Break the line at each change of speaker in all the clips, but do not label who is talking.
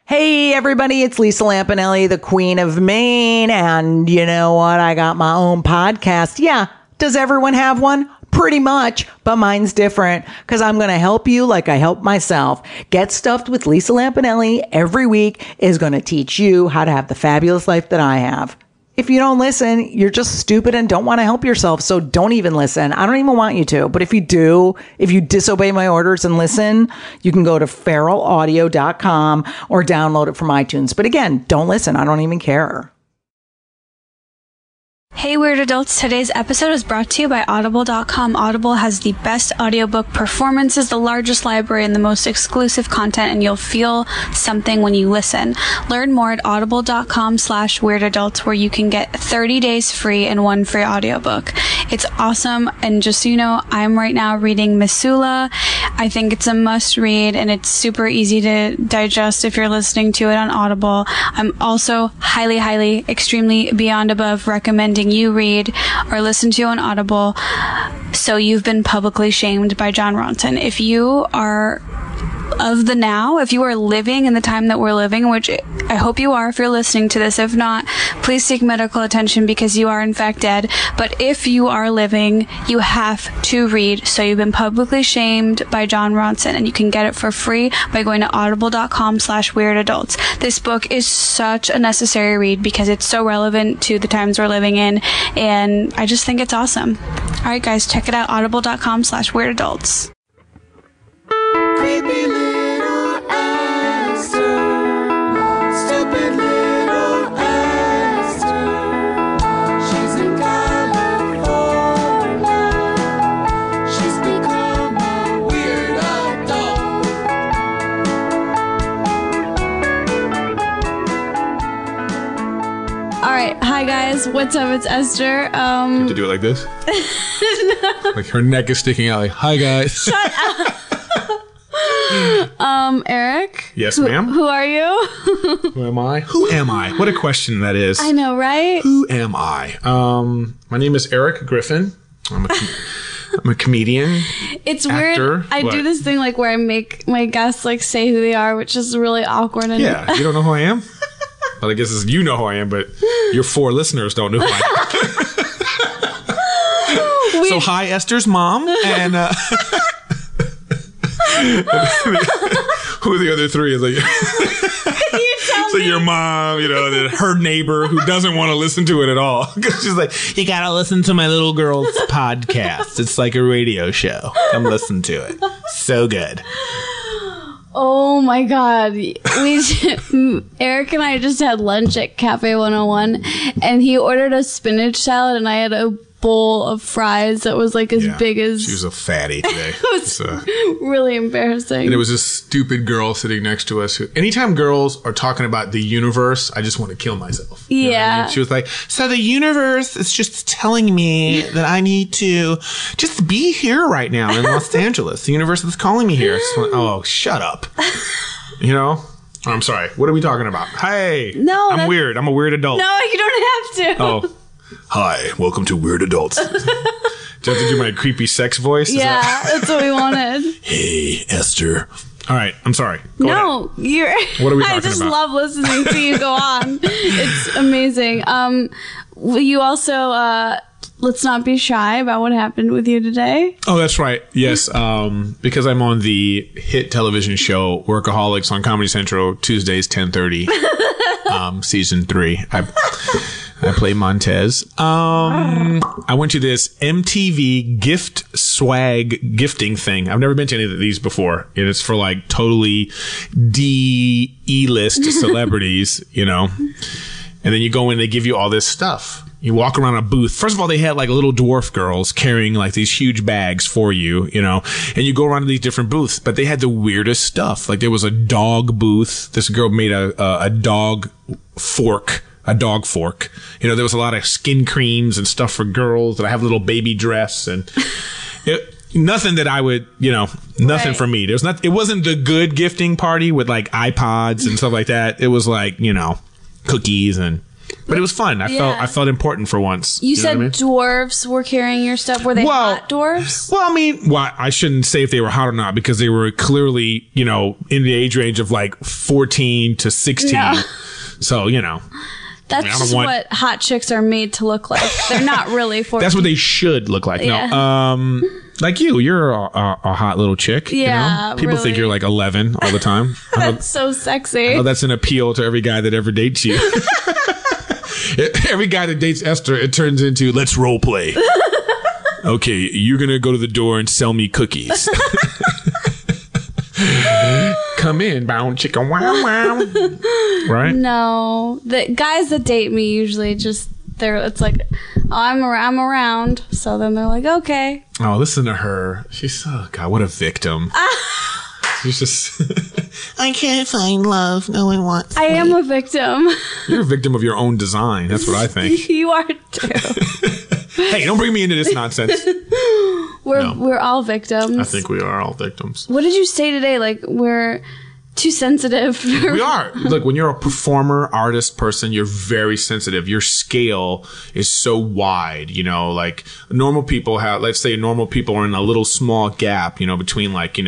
Hey everybody, it's Lisa Lampanelli, the Queen of Maine, and you know what? I got my own podcast. Yeah, does everyone have one? Pretty much, but mine's different because I'm going to help you like I help myself. Get Stuffed with Lisa Lampanelli every week is going to teach you how to have the fabulous life that I have. If you don't listen, you're just stupid and don't want to help yourself, so don't even listen. I don't even want you to. But if you do, if you disobey my orders and listen, you can go to feralaudio.com or download it from iTunes. But again, don't listen. I don't even care.
Hey Weird Adults, today's episode is brought to you by Audible.com. Audible has the best audiobook performances, the largest library, and the most exclusive content, and you'll feel something when you listen. Learn more at audible.com/weirdadults, where you can get 30 days free and one free audiobook. It's awesome, and just so you know, I'm right now reading Missoula. I think it's a must read, and it's super easy to digest if you're listening to it on Audible. I'm also highly, extremely beyond above recommending you read or listen to on Audible So You've Been Publicly Shamed by Jon Ronson. If you are of the now, if you are living in the time that we're living, which I hope you are if you're listening to this. If not, please seek medical attention because you are in fact dead. But if you are living, you have to read So You've Been Publicly Shamed by Jon Ronson, and you can get it for free by going to audible.com/weirdadults. This book is such a necessary read because it's so relevant to the times we're living in, and I just think it's awesome. All right, guys, check it out, audible.com/weirdadults.
Creepy little Esther, stupid little Esther. She's in California. She's become a weird adult.
All right, hi guys, what's up? It's Esther.
To do it like this? No. Like her neck is sticking out like, hi guys.
Shut up. Eric?
Yes, ma'am?
Who are you?
Who am I? Who am I? What a question that is.
I know, right?
Who am I? My name is Eric Griffin. I'm a comedian.
It's
actor.
Weird. I do this thing like where I make my guests like say who they are, which is really awkward. And
Yeah, you don't know who I am? Well, I guess you know who I am, but your 4 listeners don't know who I am. So hi, Esther's mom, and who are the other 3? Is like, so your mom, then her neighbor who doesn't want to listen to it at all. Because she's like, you gotta listen to my little girl's podcast. It's like a radio show. Come listen to it. So good.
Oh my God. Eric and I just had lunch at Cafe 101 and he ordered a spinach salad and I had a bowl of fries that was like as big as...
She was a fatty today.
It was really embarrassing.
And it was this stupid girl sitting next to us who, anytime girls are talking about the universe, I just want to kill myself. You know what I mean? She was like, so the universe is just telling me that I need to just be here right now in Los Angeles. The universe is calling me here. So, oh, shut up. I'm sorry. What are we talking about? Hey,
no,
I'm weird. I'm a weird adult.
No, you don't have to.
Oh. Hi, welcome to Weird Adults. Do I have to do my creepy sex voice?
That's what we wanted.
Hey, Esther. All right, I'm sorry. Go ahead.
What are we talking about? I just love listening to you go on. It's amazing. You also, let's not be shy about what happened with you today.
Oh, that's right. Yes, because I'm on the hit television show Workaholics on Comedy Central, Tuesdays, 10:30, season 3. I play Montez. I went to this MTV gift swag gifting thing. I've never been to any of these before. And it's for like totally E-list celebrities, And then you go in, they give you all this stuff. You walk around a booth. First of all, they had like little dwarf girls carrying like these huge bags for you, and you go around to these different booths, but they had the weirdest stuff. Like there was a dog booth. This girl made a dog fork. A dog fork. There was a lot of skin creams and stuff for girls, and I have a little baby dress and nothing that I would, nothing for me. It wasn't the good gifting party with like iPods and stuff like that. It was like, cookies and But it was fun. I felt important for once.
You
know
said
what I mean?
dwarves were carrying your stuff. Were they hot dwarves?
Well, I mean, I shouldn't say if they were hot or not because they were clearly, in the age range of like 14 to 16.
No.
So,
That's just what hot chicks are made to look like. They're not really 14.
That's what they should look like.
Yeah.
No, like you're a hot little chick.
Yeah,
People think
really.
you're like 11 all the time.
That's so sexy.
Oh, that's an appeal to every guy that ever dates you. Every guy that dates Esther, it turns into let's role play. Okay, you're gonna go to the door and sell me cookies. Come in, bound chicken, wow, wow. Right?
No, the guys that date me usually it's like, oh, I'm around. So then they're like, okay.
Oh, listen to her. She's God, what a victim. She's just
I can't find love. No one wants
I am a victim.
you're a victim of your own design. That's what I think.
You are too.
Hey, don't bring me into this nonsense.
We're all victims.
I think we are all victims.
What did you say today? Like, we're too sensitive.
We are. Look, when you're a performer, artist, person, you're very sensitive. Your scale is so wide, like normal people let's say normal people are in a little small gap, between like,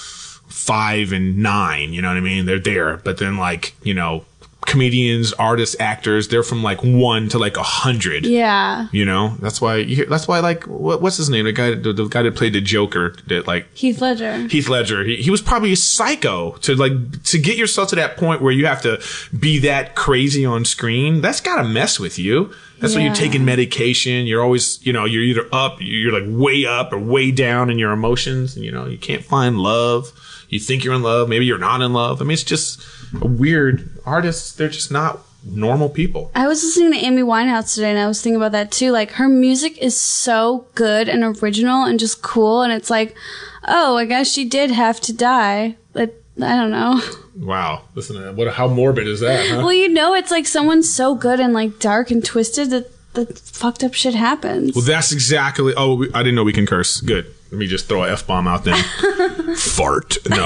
5 and 9, you know what I mean? They're there. But then like, comedians, artists, actors, they're from like 1 to like 100.
Yeah.
That's why like what's his name? The guy that played the Joker that like
Heath Ledger.
He was probably a psycho to get yourself to that point where you have to be that crazy on screen. That's gotta mess with you. That's why you're taking medication. You're always, you're either up, you're like way up or way down in your emotions. And, you can't find love. You think you're in love. Maybe you're not in love. I mean, it's just a weird artists. They're just not normal people.
I was listening to Amy Winehouse today and I was thinking about that too. Like, her music is so good and original and just cool. And it's like, oh, I guess she did have to die. I don't know.
Wow. Listen to that. How morbid is that, huh?
Well, it's like someone's so good and like dark and twisted that fucked up shit happens.
Well, that's exactly. Oh, I didn't know we can curse. Good. Let me just throw a F-bomb out there. Fart. No.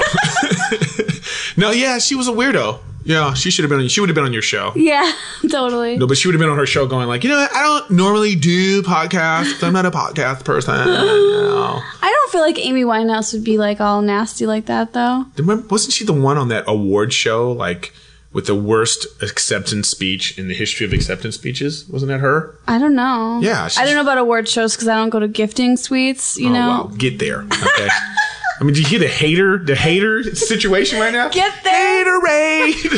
No, yeah, she was a weirdo. Yeah, she would have been on your show.
Yeah, totally.
No, but she would have been on her show going like, I don't normally do podcasts. I'm not a podcast person. No.
I don't feel like Amy Winehouse would be like all nasty like that though.
Wasn't she the one on that award show like with the worst acceptance speech in the history of acceptance speeches? Wasn't that her?
I don't know.
Yeah.
I don't know about award shows because I don't go to gifting suites, you know?
Wow. Get there. Okay. I mean, do you hear the hater situation right now?
Get there.
Haterade.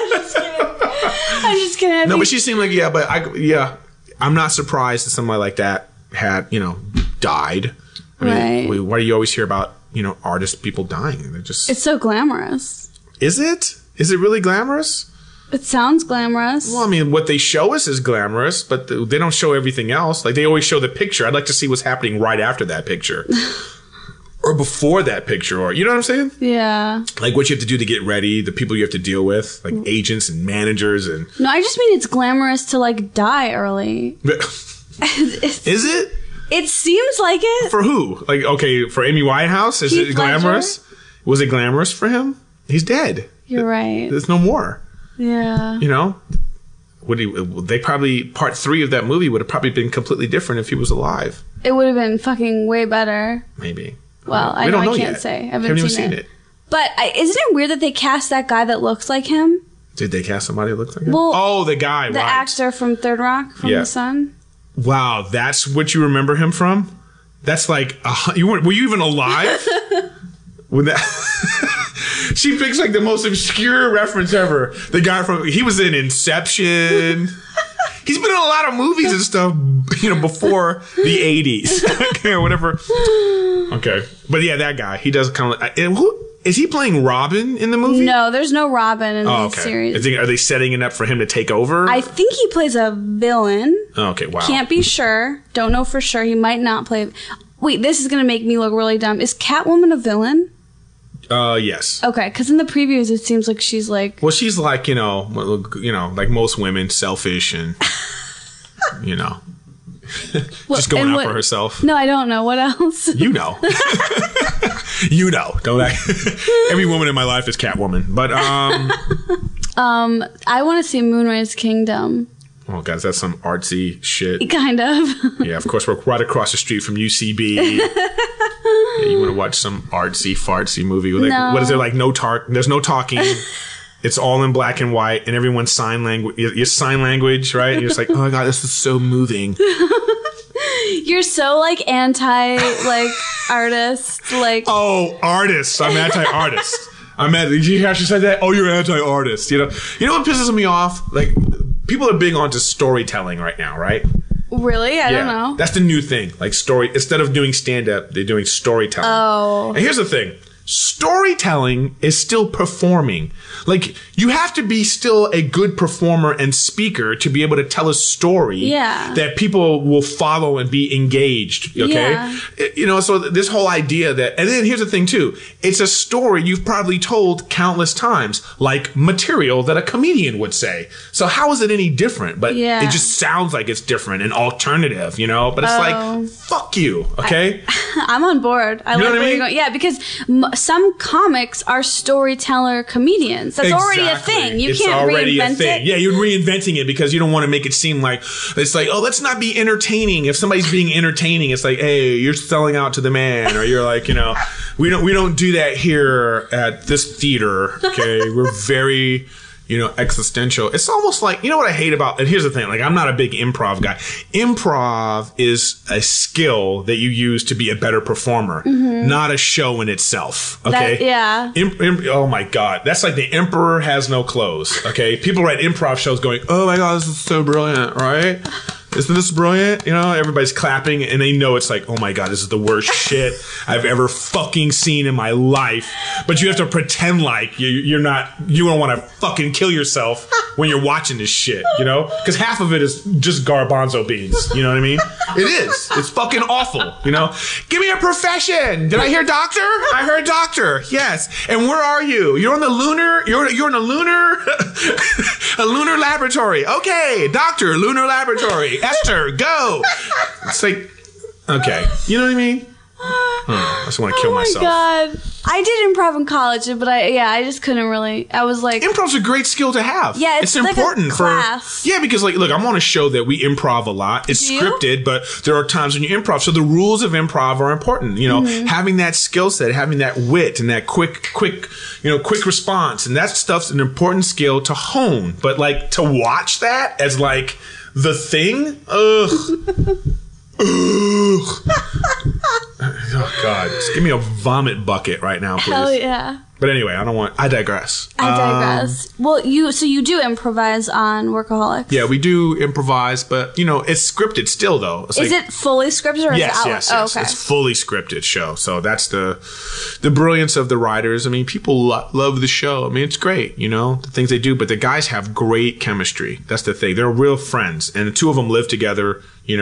I'm just kidding.
No, but she seemed like, I'm not surprised that somebody like that had, died. I mean,
Right.
why do you always hear about, people dying? They're just.
It's so glamorous.
Is it? Is it really glamorous?
It sounds glamorous.
Well, I mean, what they show us is glamorous, but they don't show everything else. Like, they always show the picture. I'd like to see what's happening right after that picture. Or before that picture, or, you know what I'm saying?
Yeah.
Like, what you have to do to get ready, the people you have to deal with, like agents and managers and...
No, I just mean it's glamorous to like die early.
Is it?
It seems like it.
For who? Like, okay, for Amy Winehouse? Is
Heath
it glamorous?
Ledger?
Was it glamorous for him? He's dead.
You're right.
There's no more.
Yeah.
They probably, part 3 of that movie would have probably been completely different if he was alive.
It would have been fucking way better.
Maybe.
Well, I
We
know
don't
I can't
yet.
say. I
Haven't
haven't
even
seen
seen it.
But isn't it weird that they cast that guy that looks like him?
Did they cast somebody that looks like him?
Well,
Oh, the guy,
The
right.
actor from Third Rock from
Yeah.
The Sun.
Wow, that's what you remember him from? That's like, were you even alive? When that... She picks like the most obscure reference ever. The guy he was in Inception. He's been in a lot of movies and stuff, before the 80s. Okay, or whatever. Okay. But yeah, that guy, he does kind of like, is he playing Robin in the movie?
No, there's no Robin in the series.
Are they setting it up for him to take over?
I think he plays a villain.
Okay, wow.
Can't be sure. Don't know for sure. He might not play. Wait, this is going to make me look really dumb. Is Catwoman a villain?
Yes.
Okay, because in the previews it seems like she's like...
Well, she's like, like most women, selfish and, just going out for herself.
No, I don't know. What else?
You know. Don't I? Every woman in my life is Catwoman. But,
I want to see Moonrise Kingdom.
Oh, guys, that's some artsy shit.
Kind of.
Yeah, of course, we're right across the street from UCB. Yeah, you want to watch some artsy, fartsy movie? Like,
No.
What is there, like, there's no talking. It's all in black and white, and everyone's sign language. Your sign language, right? And you're just like, oh my God, this is so moving.
You're so like anti like artist. Like
Oh, artists. I'm anti-artist. Did you hear how she said that? Oh, you're anti-artist. You know what pisses me off? Like, people are big onto storytelling right now, right?
really? I don't know.
That's the new thing. Like instead of doing stand-up, they're doing storytelling.
Oh.
And here's the thing. Storytelling is still performing. Like, you have to be still a good performer and speaker to be able to tell a story
Yeah.
that people will follow and be engaged. Okay?
Yeah.
So this whole idea that, and then here's the thing too. It's a story you've probably told countless times, like material that a comedian would say. So how is it any different? But
Yeah.
it just sounds like it's different and alternative, But it's like, fuck you. Okay?
I'm on board. I
know
like
what I
where you're
mean?
going. Yeah, because some comics are storyteller comedians. That's already a
Exactly.
thing. You
It's
can't
already
reinvent
a thing.
it.
Yeah, you're reinventing it because you don't want to make it seem like it's like, oh, let's not be entertaining. If somebody's being entertaining, it's like, hey, you're selling out to the man, or you're like, we don't do that here at this theater. Okay, we're very existential. It's almost like, what I hate about, and here's the thing, like, I'm not a big improv guy. Improv is a skill that you use to be a better performer, not a show in itself. Okay.
Yeah.
Oh my God. That's like the emperor has no clothes. Okay. People write improv shows going, oh my God, this is so brilliant, right? Isn't this brilliant? Everybody's clapping and they know it's like, oh my God, this is the worst shit I've ever fucking seen in my life. But you have to pretend like you don't want to fucking kill yourself when you're watching this shit, Because half of it is just garbanzo beans. You know what I mean? It is. It's fucking awful, Give me a profession. Did I hear doctor? I heard doctor. Yes. And where are you? You're on the lunar, you're in a lunar, a lunar laboratory. Okay. Doctor, lunar laboratory. Esther, go. It's like, okay. You know what I mean? I just want to kill myself.
Oh my God. I did improv in college, but I just couldn't really. I was like,
Improv's a great skill to have.
Yeah, it's like
important
a class.
because like, look, I'm on a show that we improv a lot. It's
Do you?
scripted, but there are times when you improv. So the rules of improv are important. Having that skill set, having that wit, and that quick response, and that stuff's an important skill to hone. But like to watch that as like the thing, ugh. Oh God! Just give me a vomit bucket right now, please.
hell yeah.
But anyway, I digress.
I digress. Well, so you do improvise on Workaholics.
Yeah, we do improvise, but it's scripted still though. It's
Is
like,
it fully scripted or
Yes,
is it
yes,
out?
yes.
Oh, okay.
It's fully scripted show. So that's the brilliance of the writers. I mean, people love the show. I mean, it's great, the things they do. But the guys have great chemistry. That's the thing. They're real friends, and the two of them live together.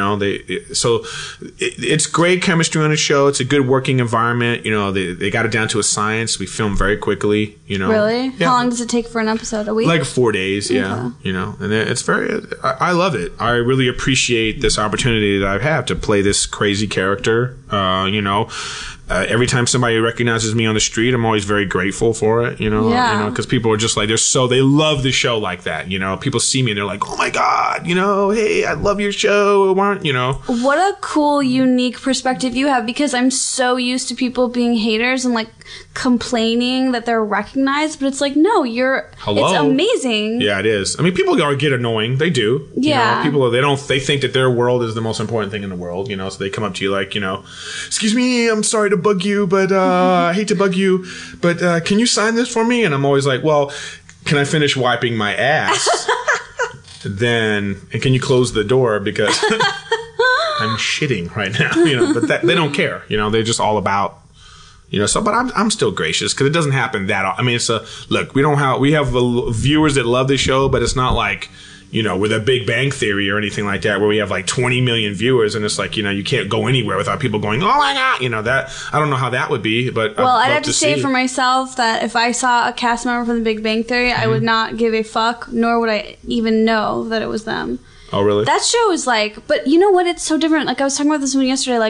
It's great chemistry on the show. It's a good working environment. They got it down to a science. We film very quickly.
Really?
Yeah.
How long does it take for an episode? A week?
Like 4 days, yeah. And it's very, I love it. I really appreciate this opportunity that I have to play this crazy character. Every time somebody recognizes me on the street, I'm always very grateful for it,
Yeah.
because people are just like, they love the show like that, People see me and they're like, oh my God, hey, I love your show,
What a cool, unique perspective you have, because I'm so used to people being haters and like complaining that they're recognized, but it's like, no,
Hello.
it's amazing.
Yeah, it is. I mean, people get annoying. They do.
Yeah.
They think that their world is the most important thing in the world, so they come up to you like, excuse me, I'm sorry to bug you, but I hate to bug you, but can you sign this for me? And I'm always like, well, can I finish wiping my ass? And can you close the door because I'm shitting right now, but they don't care, they're just all about, but I'm still gracious because it doesn't happen that often. I mean, we have viewers that love the show, but it's not like, with a Big Bang Theory or anything like that, where we have like 20 million viewers and it's like, you can't go anywhere without people going, oh my God, that, I don't know how that would be, but
I'd have to say for myself that if I saw a cast member from the Big Bang Theory, I would not give a fuck, nor would I even know that it was them.
Oh, really?
That show is like, but you know what? It's so different. Like I was talking about this one yesterday. Like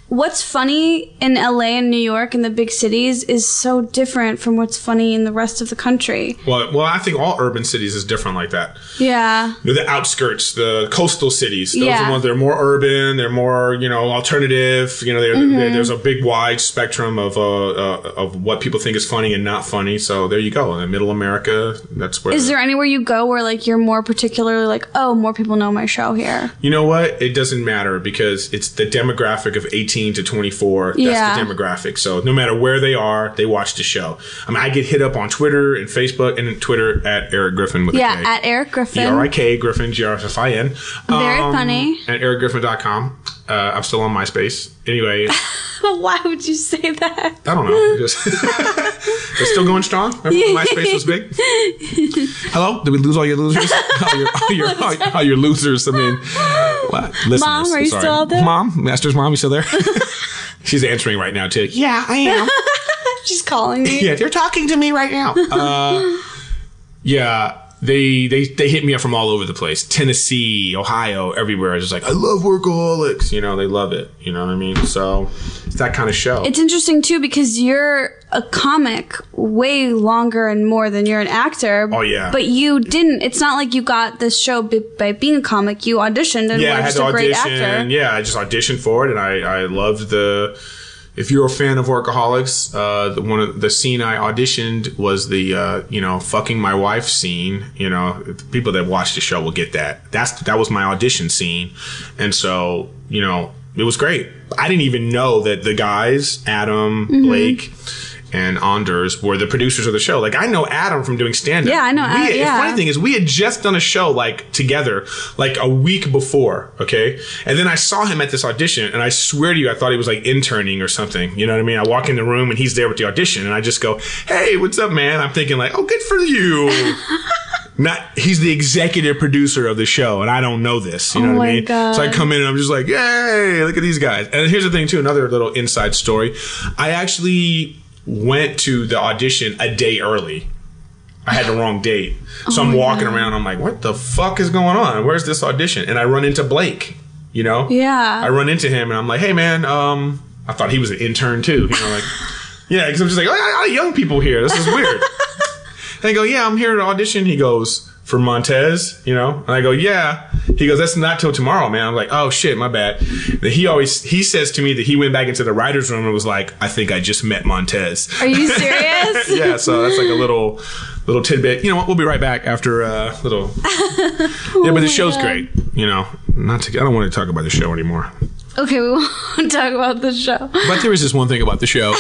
what's funny in LA and New York and the big cities is so different from what's funny in the rest of the country.
Well, I think all urban cities is different like that.
Yeah.
The outskirts, the coastal cities, those are
Yeah.
the ones that are more urban. They're more, alternative. There's a big wide spectrum of what people think is funny and not funny. So there you go. In Middle America, that's where.
Is there anywhere you go where like you're more particularly like, oh, more people know my show here?
You know what? It doesn't matter because it's the demographic of 18 to 24. That's
Yeah.
the demographic. So no matter where they are, they watch the show. I mean, I get hit up on Twitter and Facebook and Twitter at Eric Griffin with a K.
Yeah, at Eric Griffin.
ERIK Griffin, GRFIN.
Very funny.
At ericgriffin.com. I'm still on MySpace. Anyway,
Why would you say that?
I don't know. Just it's still going strong. Remember when MySpace was big? Hello? Did we lose all your losers? all your losers. I mean, what? Listeners,
Mom, are you
sorry.
still out there?
Mom? Master's mom, you still there? She's answering right now, too.
Yeah, I am.
She's calling me.
Yeah,
You're talking to me right now.
yeah. They hit me up from all over the place. Tennessee, Ohio, everywhere. It's just like, I love Workaholics. They love it. You know what I mean? So it's that kind of show.
It's interesting too because you're a comic way longer and more than you're an actor.
Oh, yeah.
But you didn't. It's not like you got this show by being a comic. You auditioned and
yeah,
were
I had
just
to
a great
audition.
actor.
Yeah, I just auditioned for it, and I loved the. If you're a fan of Workaholics, the scene I auditioned was the fucking my wife scene. People that watch the show will get that. That was my audition scene, and so it was great. I didn't even know that the guys, Adam, Blake, and Anders were the producers of the show. Like, I know Adam from doing stand-up.
Yeah, I know Adam,
The
yeah.
funny thing is, we had just done a show, like, together, like, a week before, okay? And then I saw him at this audition, and I swear to you, I thought he was, like, interning or something. You know what I mean? I walk in the room, and he's there with the audition, and I just go, hey, what's up, man? I'm thinking, like, oh, good for you. He's the executive producer of the show, and I don't know this. You know what I mean?
God.
So I come in, and I'm just like, yay, look at these guys. And here's the thing, too, another little inside story. I actually went to the audition a day early. I had the wrong date. So I'm walking around. I'm like, what the fuck is going on? Where's this audition? And I run into Blake,
Yeah.
I run into him and I'm like, hey, man, I thought he was an intern too. Like, yeah, because I'm just like, oh, I got young people here. This is weird. And I go, yeah, I'm here to audition. He goes, for Montez, And I go, yeah. He goes, that's not till tomorrow, man. I'm like, oh shit, my bad. He says to me that he went back into the writer's room and was like, I think I just met Montez.
Are you serious?
Yeah, so that's like a little tidbit. You know what? We'll be right back after a little. Yeah, but the show's great. I don't want to talk about the show anymore.
Okay, we won't talk about the show.
But there is this one thing about the show.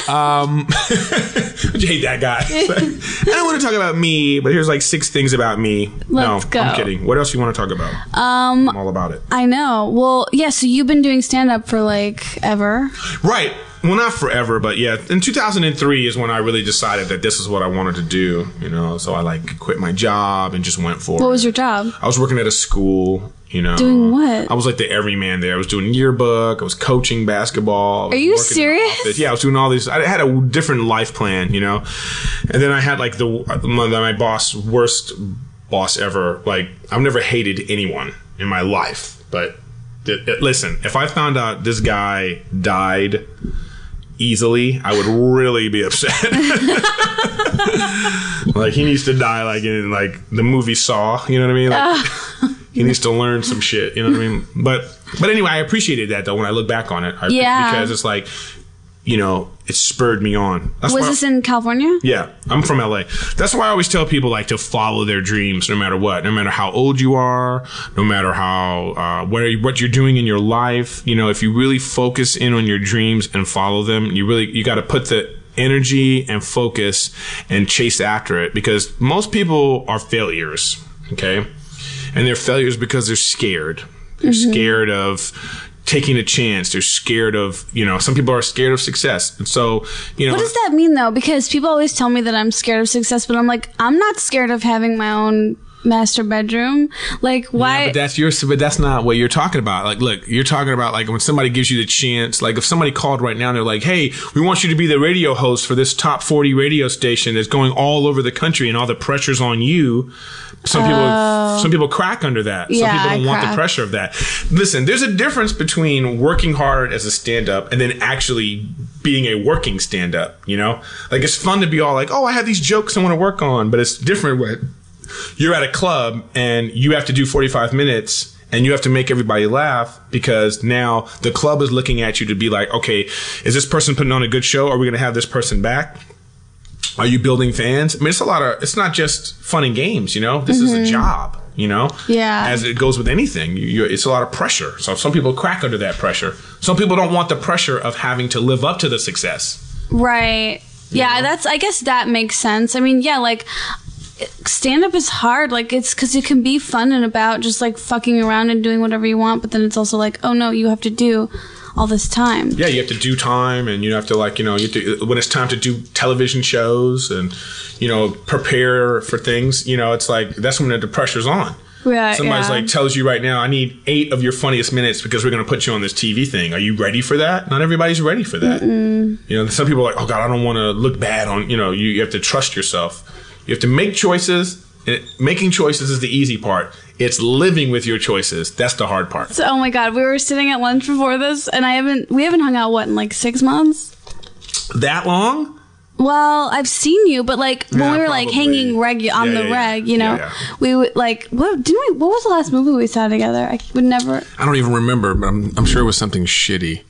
You hate that guy. I don't want to talk about me, but here's like 6 things about me.
Let's go.
I'm kidding. What else you want to talk about? I'm all about it.
I know. Well, yeah, so you've been doing stand-up for like ever.
Right. Well, not forever, but yeah. In 2003 is when I really decided that this is what I wanted to do, So I quit my job and just went for it.
What was your job?
I was working at a school,
Doing what?
I was like the everyman there. I was doing yearbook. I was coaching basketball.
Are you serious?
Yeah, I was doing all these. I had a different life plan, And then I had like my worst boss ever. Like, I've never hated anyone in my life, but listen, if I found out this guy died easily, I would really be upset. Like, he needs to die like in like the movie Saw, you know what I mean? Like, he needs to learn some shit, you know what I mean? But anyway, I appreciated that though when I look back on it. Because it's like, it spurred me on.
Was this in California?
Yeah, I'm from LA. That's why I always tell people to follow their dreams no matter what, no matter how old you are, no matter how what you're doing in your life. If you really focus in on your dreams and follow them, you got to put the energy and focus and chase after it, because most people are failures, okay? And they're failures because they're scared. They're scared of taking a chance. They're scared of, some people are scared of success. And so,
What does that mean though? Because people always tell me that I'm scared of success, but I'm like, I'm not scared of having my own master bedroom. Like, why?
Yeah, but that's not what you're talking about. Like, look, you're talking about like when somebody gives you the chance, like if somebody called right now and they're like, hey, we want you to be the radio host for this top 40 radio station that's going all over the country and all the pressure's on you. Some people crack under that. Some
Yeah,
people don't
I
want the
crack.
pressure of that. Listen, there's a difference between working hard as a stand-up and then actually being a working stand-up, you know? Like, it's fun to be all like, oh, I have these jokes I want to work on, but it's different when you're at a club and you have to do 45 minutes and you have to make everybody laugh because now the club is looking at you to be like, okay, is this person putting on a good show? Are we going to have this person back? Are you building fans? I mean, it's not just fun and games, you know? This is a job, you know?
Yeah.
As it goes with anything, it's a lot of pressure. So some people crack under that pressure. Some people don't want the pressure of having to live up to the success.
Right. Yeah, I guess that makes sense. I mean, yeah, like, stand-up is hard. Like, it's because it can be fun and about just, like, fucking around and doing whatever you want, but then it's also like, oh, no, you have to do all this time.
Yeah, you have to do time, and you have to, like, you know, when it's time to do television shows and, you know, prepare for things, you know, it's like, that's when the pressure's on.
Right,
Somebody's
yeah.
like, tells you right now, I need 8 of your funniest minutes because we're going to put you on this TV thing. Are you ready for that? Not everybody's ready for that. You know, some people are like, oh, God, I don't want to look bad on, you know, you have to trust yourself. You have to make choices. And making choices is the easy part. It's living with your choices. That's the hard part.
So, oh my God, we were sitting at lunch before this, and we haven't hung out, in like 6 months?
That long?
Well, I've seen you, but like when
Yeah,
we were like
probably.
hanging on the
Yeah.
reg, you know,
Yeah.
we would like, what was the last movie we saw together? I would never,
I don't even remember, but I'm sure it was something shitty.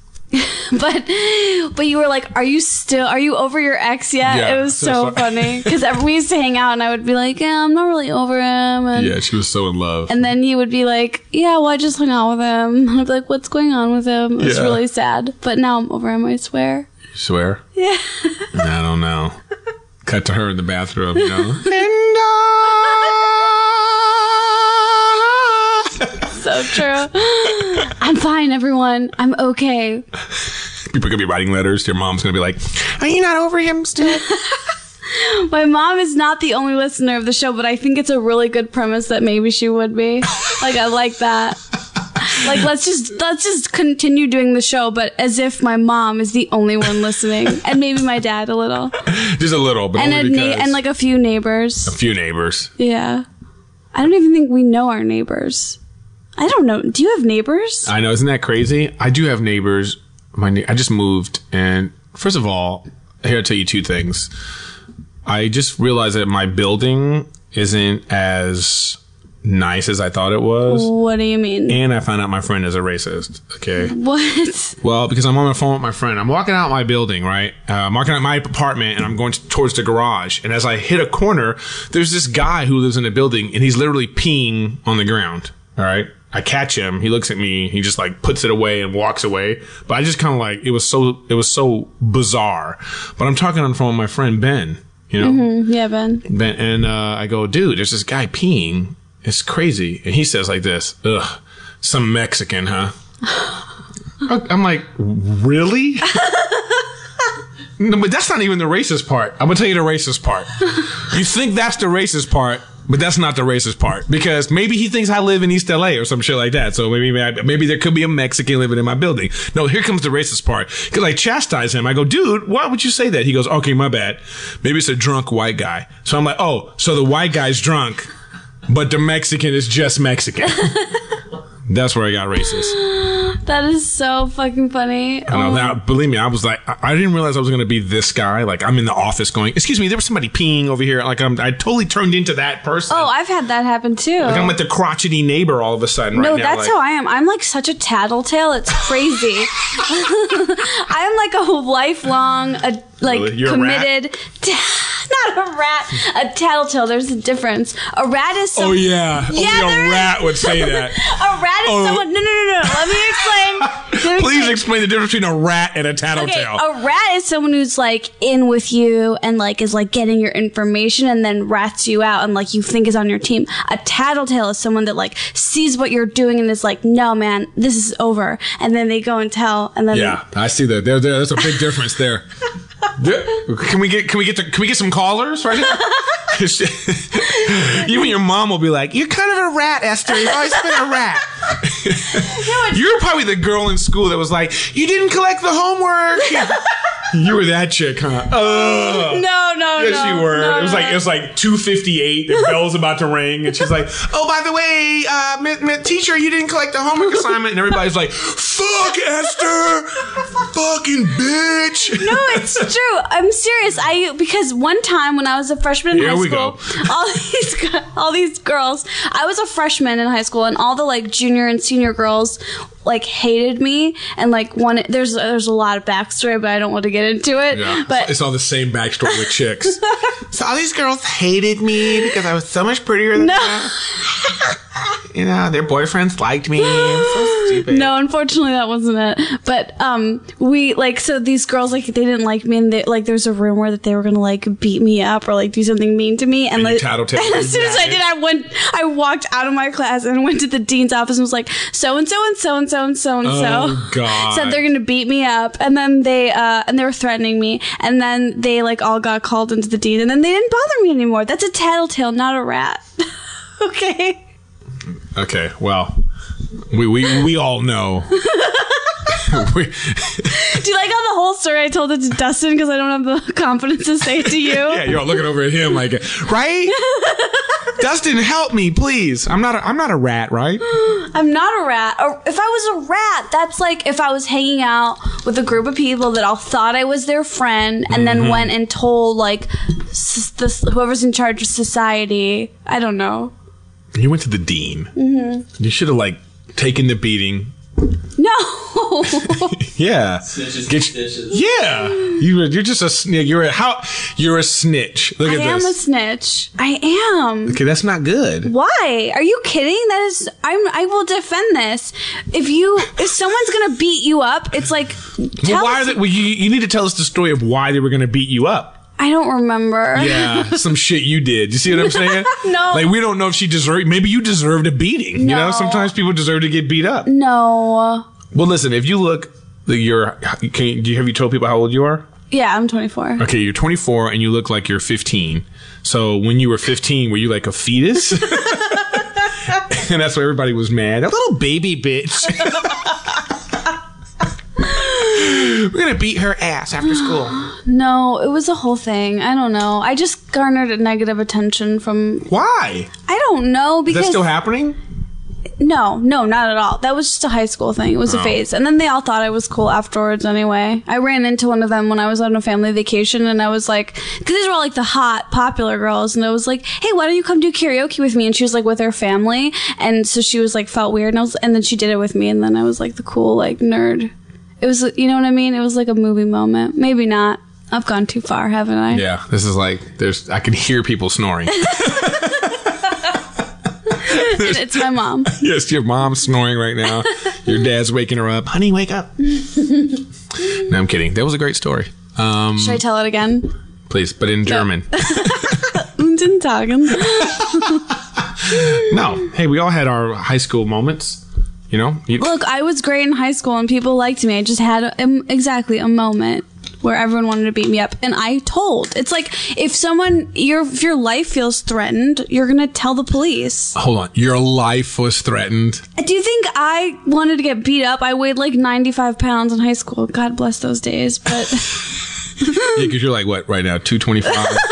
but you were like, are you over your ex yet?
Yeah.
It was so funny because we used to hang out and I would be like, yeah, I'm not really over him. And,
Yeah, she was so in love.
and then he would be like, yeah, well, I just hung out with him. And I'd be like, what's going on with him? It was
Yeah.
really sad. But now I'm over him, I swear.
You swear?
Yeah.
I don't know. Cut to her in the bathroom, you know?
So true. I'm fine, everyone. I'm okay.
People are going to be writing letters. Your mom's going to be like, are you not over him still?
My mom is not the only listener of the show, but I think it's a really good premise that maybe she would be. Like, I like that. Like, let's just continue doing the show, but as if my mom is the only one listening, and maybe my dad a little,
Just a little, but
and
only because
and like a few neighbors.
a few neighbors.
Yeah, I don't even think we know our neighbors. I don't know. Do you have neighbors?
I know, isn't that crazy? I do have neighbors. I just moved, and first of all, here I'll tell you 2 things. I just realized that my building isn't as nice as I thought it was.
What do you mean?
And I found out my friend is a racist. Okay.
What?
Well, because I'm on the phone with my friend. I'm walking out my building, right? I'm walking out my apartment, and I'm going towards the garage. And as I hit a corner, there's this guy who lives in the building, and he's literally peeing on the ground. All right. I catch him. He looks at me. He just like puts it away and walks away. But I just kind of like, it was so bizarre. But I'm talking on the phone with my friend Ben, you know?
Yeah, Ben.
Ben, and I go, dude, there's this guy peeing. It's crazy. And he says like this, ugh, some Mexican, huh? I'm like, really? No, but that's not even the racist part. I'm going to tell you the racist part. You think that's the racist part, but that's not the racist part. Because maybe he thinks I live in East LA or some shit like that. So maybe there could be a Mexican living in my building. No, here comes the racist part. Because I chastise him. I go, dude, why would you say that? He goes, okay, my bad. Maybe it's a drunk white guy. So I'm like, oh, so the white guy's drunk, but the Mexican is just Mexican. That's where I got racist.
That is so fucking funny.
I know. Now, believe me, I was like, I didn't realize I was going to be this guy. Like, I'm in the office going, excuse me, there was somebody peeing over here. Like, I totally turned into that person.
Oh, I've had that happen too.
Like, I'm at the crotchety neighbor all of a sudden
No,
right now.
that's how I am. I'm like such a tattletale. It's crazy. I am like a lifelong,
Really? You're a
committed. Not a rat. A tattletale. There's a difference. A rat is
Oh, yeah. Only
there
a
is.
rat would say that.
A rat is someone. No. Let me explain.
Please explain the difference between a rat and a
Okay,
tattletale.
a rat is someone who's like in with you and like is like getting your information and then rats you out and like you think is on your team. A tattletale is someone that like sees what you're doing and is like, no man, this is over. And then they go and tell and then
Yeah, I see that. There's a big difference there. Can we get some callers right now? You and your mom will be like, "You're kind of a rat, Esther. You've always been a rat." You're probably the girl in school that was like, "You didn't collect the homework." You were that chick, huh?
No.
Yes, you were.
No,
it was like 2:58. The bell's about to ring, and she's like, "Oh, by the way, teacher, you didn't collect the homework assignment." And everybody's like, "Fuck, Esther, fucking bitch."
No, it's true. I'm serious. Because one time when I was a freshman in high school, all these girls. I was a freshman in high school, and all the like junior and senior girls like hated me, and like there's a lot of backstory, but I don't want to get into it.
Yeah,
but
it's all the same backstory with chicks.
So all these girls hated me because I was so much prettier than them. You know, their boyfriends liked me. I'm so stupid.
No, unfortunately that wasn't it. But so these girls like they didn't like me, and like there's a rumor that they were gonna like beat me up or like do something mean to me. And
you
like,
tattletale
and as soon as I did, I walked out of my class and went to the dean's office and was like, so and so and so and so and so and so.
Oh God!
Said they're gonna beat me up, and then they were threatening me, and then they like all got called into the dean, and then they didn't bother me anymore. That's a tattletale, not a rat. Okay.
Okay, well, we all know.
Do you like how the whole story I told it to Dustin because I don't have the confidence to say it to you?
Yeah, you're all looking over at him like, right? Dustin, help me, please. I'm not a rat, right?
I'm not a rat. Or if I was a rat, that's like if I was hanging out with a group of people that all thought I was their friend and then went and told like whoever's in charge of society. I don't know.
You went to the dean. Mm-hmm. You should have like taken the beating.
No.
Yeah.
Snitches.
Yeah. You're just a snitch. You're a snitch. Look at this.
I am a snitch. I am.
Okay, that's not good.
Why? Are you kidding? I will defend this. If someone's gonna beat you up, it's like
you need to tell us the story of why they were going to beat you up.
I don't remember.
Yeah, some shit you did. You see what I'm saying?
No.
Like, we don't know if she deserved... Maybe you deserved a beating. You know, sometimes people deserve to get beat up.
No.
Well, listen, if you look... Have you told people how old you are?
Yeah, I'm 24.
Okay, you're 24 and you look like you're 15. So when you were 15, were you like a fetus? And that's why everybody was mad. A little baby bitch.
We're gonna beat her ass after school.
No, it was a whole thing. I don't know. I just garnered a negative attention from...
Why?
I don't know
Is
because...
that still happening?
No, not at all. That was just a high school thing. It was a phase. And then they all thought I was cool afterwards anyway. I ran into one of them when I was on a family vacation, and I was like... Because these were all like the hot, popular girls, and I was like, hey, why don't you come do karaoke with me? And she was like with her family, and so she was like felt weird, and then she did it with me, and then I was like the cool like nerd. It was, you know what I mean? It was like a movie moment. Maybe not. I've gone too far, haven't I?
Yeah, this is like, I can hear people snoring.
It's my mom.
Yes, your mom's snoring right now. Your dad's waking her up. Honey, wake up. No, I'm kidding. That was a great story.
Should I tell it again?
Please, but in German.
Guten Tagen.
No. Hey, we all had our high school moments. You know?
Look, I was great in high school and people liked me. I just had exactly a moment where everyone wanted to beat me up, and I told. It's like if your life feels threatened, you're gonna tell the police.
Hold on, your life was threatened.
Do you think I wanted to get beat up? I weighed like 95 pounds in high school. God bless those days, but
Yeah, because you're like what right now? 225.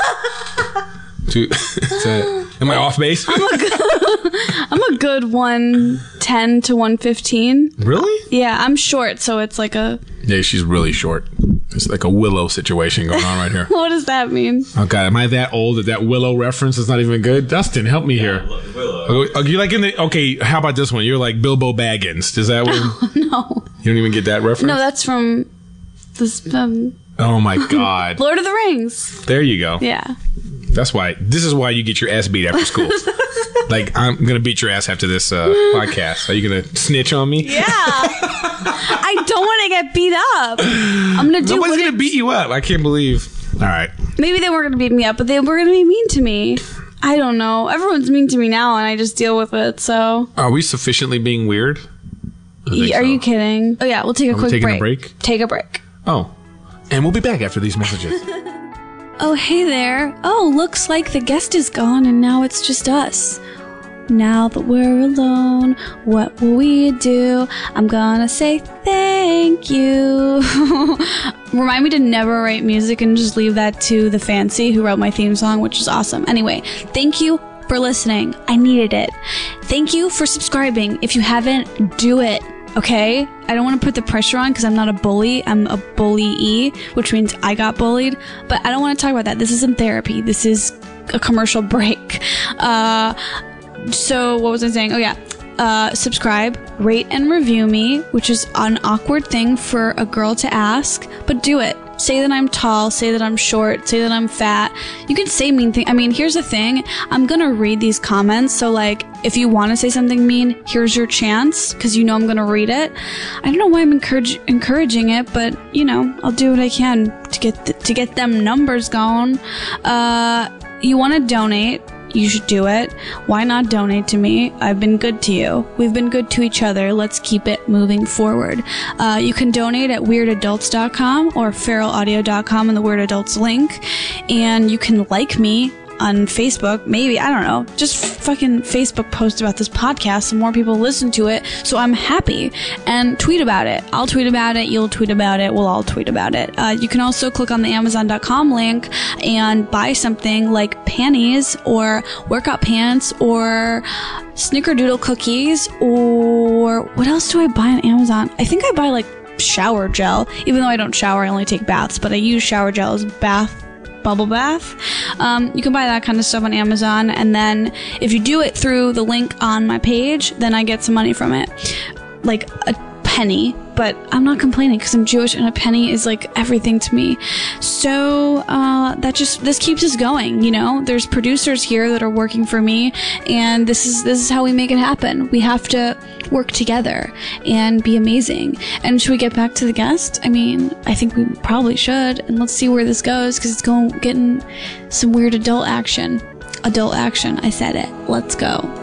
Am I off base?
I'm a good 110 to 115.
Really?
Yeah, I'm short, so it's like a...
Yeah, she's really short. It's like a Willow situation going on right here.
What does that mean?
Oh God, am I that old that Willow reference is not even good? Dustin, help me here.
Willow.
Are you like in the... Okay, how about this one? You're like Bilbo Baggins. Does that one?
No.
You don't even get that reference?
No, that's from this
Oh my God.
Lord of the Rings.
There you go.
Yeah.
This is why you get your ass beat after school. Like, I'm going to beat your ass after this podcast. Are you going to snitch on me?
Yeah. I don't want to get beat up. I'm going to do...
Nobody's going to beat you up. I can't believe. All right.
Maybe they weren't going to beat me up, but they were going to be mean to me. I don't know. Everyone's mean to me now, and I just deal with it, so...
Are we sufficiently being weird?
Are you kidding? Oh, yeah, we'll take a quick
taking
break.
a break?
Take a break.
Oh. And we'll be back after these messages.
Oh, hey there. Oh, looks like the guest is gone and now it's just us. Now that we're alone, what will we do? I'm gonna say thank you. Remind me to never write music and just leave that to the fancy who wrote my theme song, which is awesome. Anyway, thank you for listening. I needed it. Thank you for subscribing. If you haven't, do it. Okay? I don't want to put the pressure on because I'm not a bully. I'm a bully-e, which means I got bullied. But I don't want to talk about that. This isn't therapy. This is a commercial break. So what was I saying? Oh yeah. Subscribe, rate, and review me, which is an awkward thing for a girl to ask, but do it. Say that I'm tall, say that I'm short, say that I'm fat. You can say mean things. I mean, here's the thing. I'm gonna read these comments, so like, if you want to say something mean, here's your chance, because you know I'm gonna read it. I don't know why I'm encouraging it, but, you know, I'll do what I can to get them numbers going. You want to donate, you should do it. Why not donate to me? I've been good to you. We've been good to each other. Let's keep it moving forward. You can donate at weirdadults.com or feralaudio.com in the Weird Adults link. And you can like me on Facebook, maybe, I don't know, just fucking Facebook post about this podcast so more people listen to it, so I'm happy, and tweet about it. I'll tweet about it, you'll tweet about it, we'll all tweet about it. You can also click on the Amazon.com link and buy something like panties or workout pants or snickerdoodle cookies, or what else do I buy on Amazon? I think I buy like shower gel, even though I don't shower, I only take baths, but I use shower gel as bubble bath. You can buy that kind of stuff on Amazon, and then if you do it through the link on my page, then I get some money from it, like a penny, but I'm not complaining because I'm Jewish and a penny is like everything to me. So this keeps us going, you know. There's producers here that are working for me, and this is how we make it happen. We have to work together and be amazing. And should we get back to the guest? I mean, I think we probably should, and let's see where this goes, because it's getting some weird adult action. I said it. Let's go.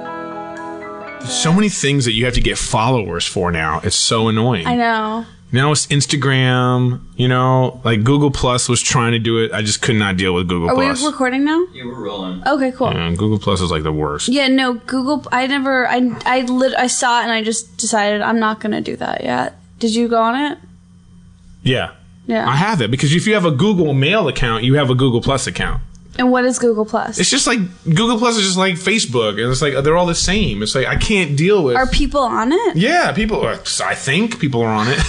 So many things that you have to get followers for now. It's so annoying.
I know.
Now it's Instagram, you know, like Google Plus was trying to do it. I just could not deal with Google Plus.
Are we recording now?
Yeah, we're rolling.
Okay, cool.
Yeah, Google Plus is like the worst.
Yeah, no, Google, I saw it and I just decided I'm not going to do that yet. Did you go on it?
Yeah.
Yeah.
I have it because if you have a Google Mail account, you have a Google Plus account.
And what is Google Plus?
It's just like Google Plus is just like Facebook, and it's like they're all the same. It's like I can't deal with.
Are people on it?
Yeah, people. I think people are on it.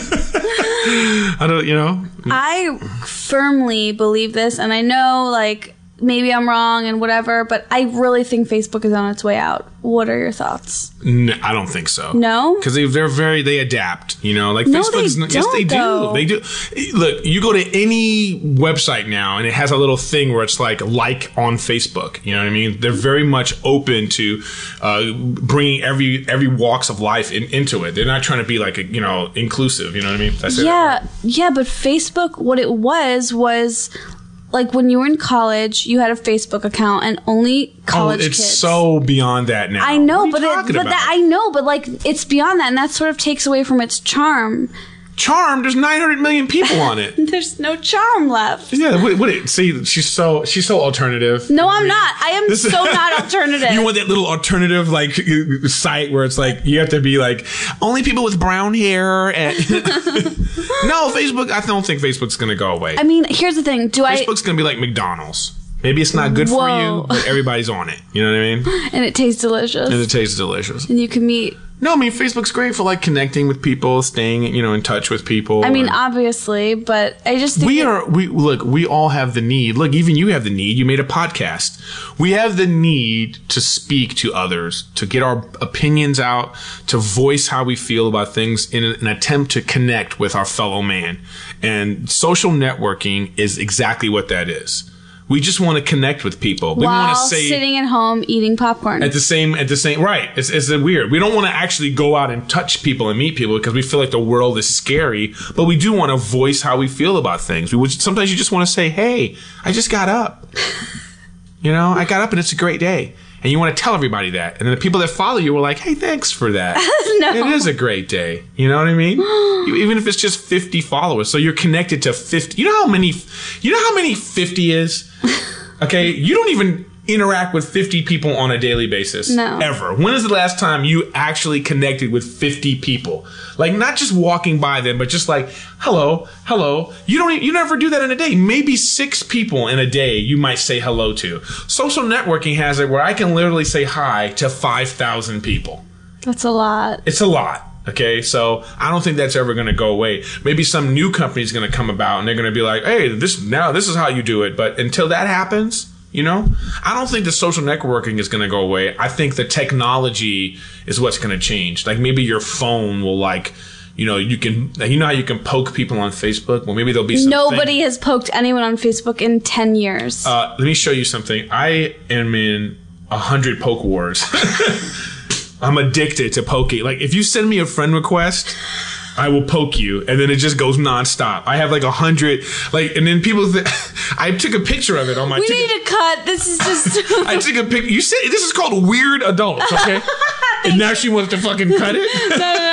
I don't. You know.
I firmly believe this, and I know, like, maybe I'm wrong and whatever, but I really think Facebook is on its way out. What are your thoughts?
No, I don't think so.
No?
Because they adapt, you know, like
No,
Facebook's
they
yes, they
don't, though.
do. They do. Look, you go to any website now and it has a little thing where it's like on Facebook, you know what I mean? They're very much open to bringing every walks of life into it. They're not trying to be like, inclusive, you know what I mean?
Yeah, but Facebook, what it was like when you were in college, you had a Facebook account, and only college
it's
kids.
So beyond that now.
I know,
What are you talking about?
I know, but like it's beyond that, and that sort of takes away from its charm.
Charm, there's 900 million people on it.
There's no charm left.
Yeah, see, she's so alternative.
No, I'm not. I am so not alternative.
You want that little alternative like site where it's like you have to be like only people with brown hair and no, Facebook. I don't think Facebook's gonna go away.
I mean, here's the thing.
Facebook's gonna be like McDonald's. Maybe it's not good for you, but everybody's on it. You know what I mean?
And it tastes delicious.
And it tastes delicious.
And you can meet.
No, I mean Facebook's great for like connecting with people, staying in touch with people.
I mean, obviously, but I just think
we all have the need. Look, even you have the need. You made a podcast. We have the need to speak to others, to get our opinions out, to voice how we feel about things in an attempt to connect with our fellow man. And social networking is exactly what that is. We just want to connect with people. We
while
want to say
sitting at home eating popcorn.
at the same right. It's weird. We don't want to actually go out and touch people and meet people because we feel like the world is scary, but we do want to voice how we feel about things. Sometimes you just want to say, "Hey, I just got up." I got up and it's a great day. And you want to tell everybody that. And then the people that follow you were like, hey, thanks for that.
No.
It is a great day. You know what I mean? Even if it's just 50 followers. So you're connected to 50. You know how many 50 is? Okay. You don't even interact with 50 people on a daily basis.
No.
Ever. When is the last time you actually connected with 50 people? Like, not just walking by them, but just like, hello. You never do that in a day. Maybe 6 people in a day you might say hello to. Social networking has it where I can literally say hi to 5,000 people.
That's a lot.
It's a lot. Okay, so I don't think that's ever going to go away. Maybe some new company is going to come about and they're going to be like, hey, this is how you do it. But until that happens, you know, I don't think the social networking is going to go away. I think the technology is what's going to change. Like maybe your phone will like, you know, how you can poke people on Facebook? Well, maybe there'll be some
Nobody has poked anyone on Facebook in 10 years.
Let me show you something. I am in 100 poke wars. I'm addicted to poking. Like, if you send me a friend request, I will poke you, and then it just goes nonstop. I have like 100, like, and then people. I took a picture of it on my.
We need to cut. This is just.
I took a picture. You said this is called Weird Adults, okay? And now she wants to fucking cut it.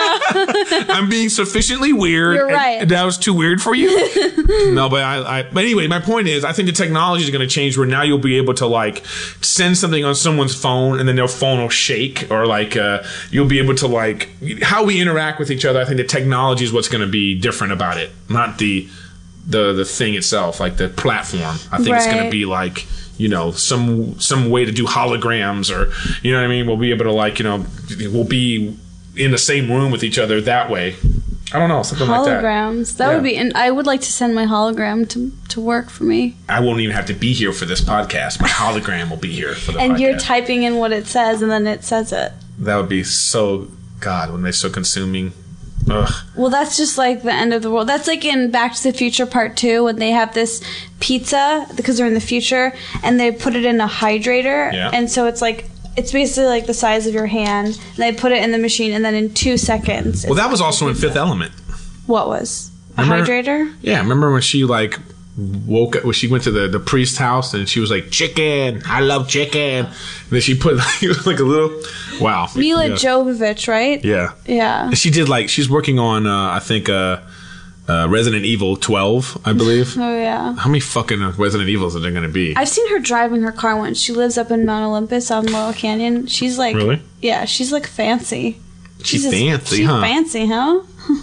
No.
I'm being sufficiently weird.
You're right.
And that was too weird for you. No, but but anyway, my point is, I think the technology is going to change where now you'll be able to like send something on someone's phone, and then their phone will shake, or like you'll be able to like how we interact with each other. I think the technology is what's going to be different about it, not the thing itself, like the platform. I think it's going to be like, you know, some way to do holograms, or, you know what I mean? We'll be able to like, you know, we'll be in the same room with each other that way. I don't know, something like that.
Holograms. That would be, and I would like to send my hologram to work for me.
I won't even have to be here for this podcast. My hologram will be here for the podcast.
And you're typing in what it says, and then it says it.
That would be so, God, wouldn't they so consuming? Ugh.
Well, that's just like the end of the world. That's like in Back to the Future Part 2 when they have this pizza, because they're in the future, and they put it in a hydrator.
Yeah.
And so it's like, it's basically like the size of your hand. And they put it in the machine, and then in 2 seconds.
Well, that was also in Fifth Element.
What was? A
Remember-
hydrator?
Yeah, remember when she like woke up, when she went to the priest's house and she was like, chicken, I love chicken. And then she put like a little, wow.
Mila
Yeah.
Jovovich, right?
Yeah.
Yeah.
She did like, she's working on, I think, Resident Evil 12, I believe.
Oh, yeah.
How many fucking Resident Evils are there going to be?
I've seen her driving her car once. She lives up in Mount Olympus on Laurel Canyon. She's like,
Really?
Yeah, she's like fancy.
She's
just-
fancy,
she's
huh?
fancy, huh?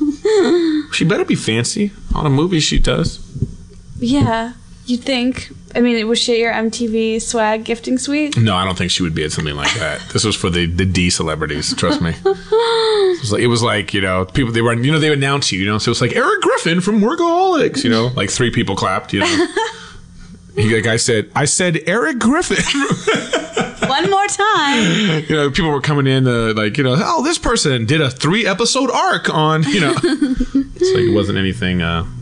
She better be fancy. All the movies she does.
Yeah, you'd think. I mean, was she at your MTV swag gifting suite?
No, I don't think she would be at something like that. This was for the D celebrities. Trust me. It was like, you know, people, they were, you know, they would announce you, you know, so it's like Eric Griffin from Workaholics, you know, like 3 people clapped, you know. Like I said Eric Griffin.
One more time.
You know, people were coming in like, you know, oh, this person did a 3-episode arc on, you know. It's like it wasn't anything.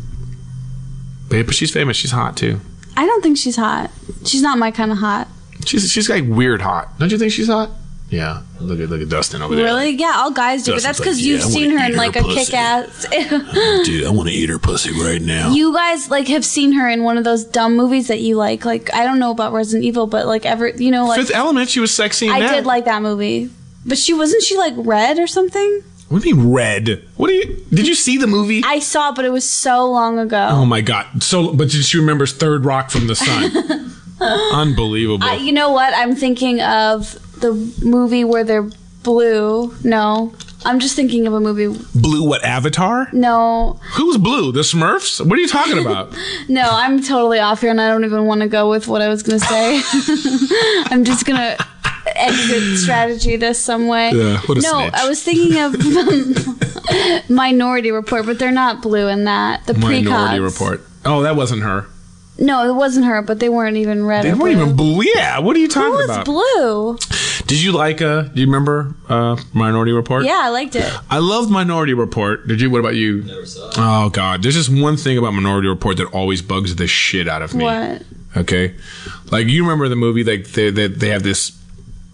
But she's famous. She's hot too.
I don't think she's hot. She's not my kind of hot.
She's like weird hot. Don't you think she's hot? Yeah. Look at Dustin over there.
Really? Yeah, all guys do. But that's
Dustin's
because
like,
you've
yeah, I wanna
seen her in
eat
like
her
a
pussy.
kick-ass.
Dude, I want to eat her pussy right now.
You guys like have seen her in one of those dumb movies that you like. Like, I don't know about Resident Evil, but like you know, like
Fifth Element, she was sexy in
I
that.
did like that movie. But wasn't she like red or something?
What do you mean red? Did you see the movie?
I saw it, but it was so long ago.
Oh my God. But did she remember Third Rock from the Sun? Unbelievable.
You know what? I'm thinking of the movie where they're blue. No. I'm just thinking of a movie.
Blue what, Avatar?
No.
Who's Blue? The Smurfs? What are you talking about?
No, I'm totally off here and I don't even want to go with what I was going to say. I'm just going to exit strategy this some way.
Yeah, what a
no,
snitch.
I was thinking of Minority Report, but they're not blue in that. The
Minority
precogs.
Report. Oh, that wasn't her.
No, it wasn't her, but they weren't even red.
They
or
weren't
blue.
even blue. Yeah, what are you talking
Who was
about?
blue?
Did you like, do you remember Minority Report?
Yeah, I liked it.
I loved Minority Report. Did you? What about you?
Never saw it.
Oh, God. There's just one thing about Minority Report that always bugs the shit out of me.
What?
Okay? Like, you remember the movie, like, they have this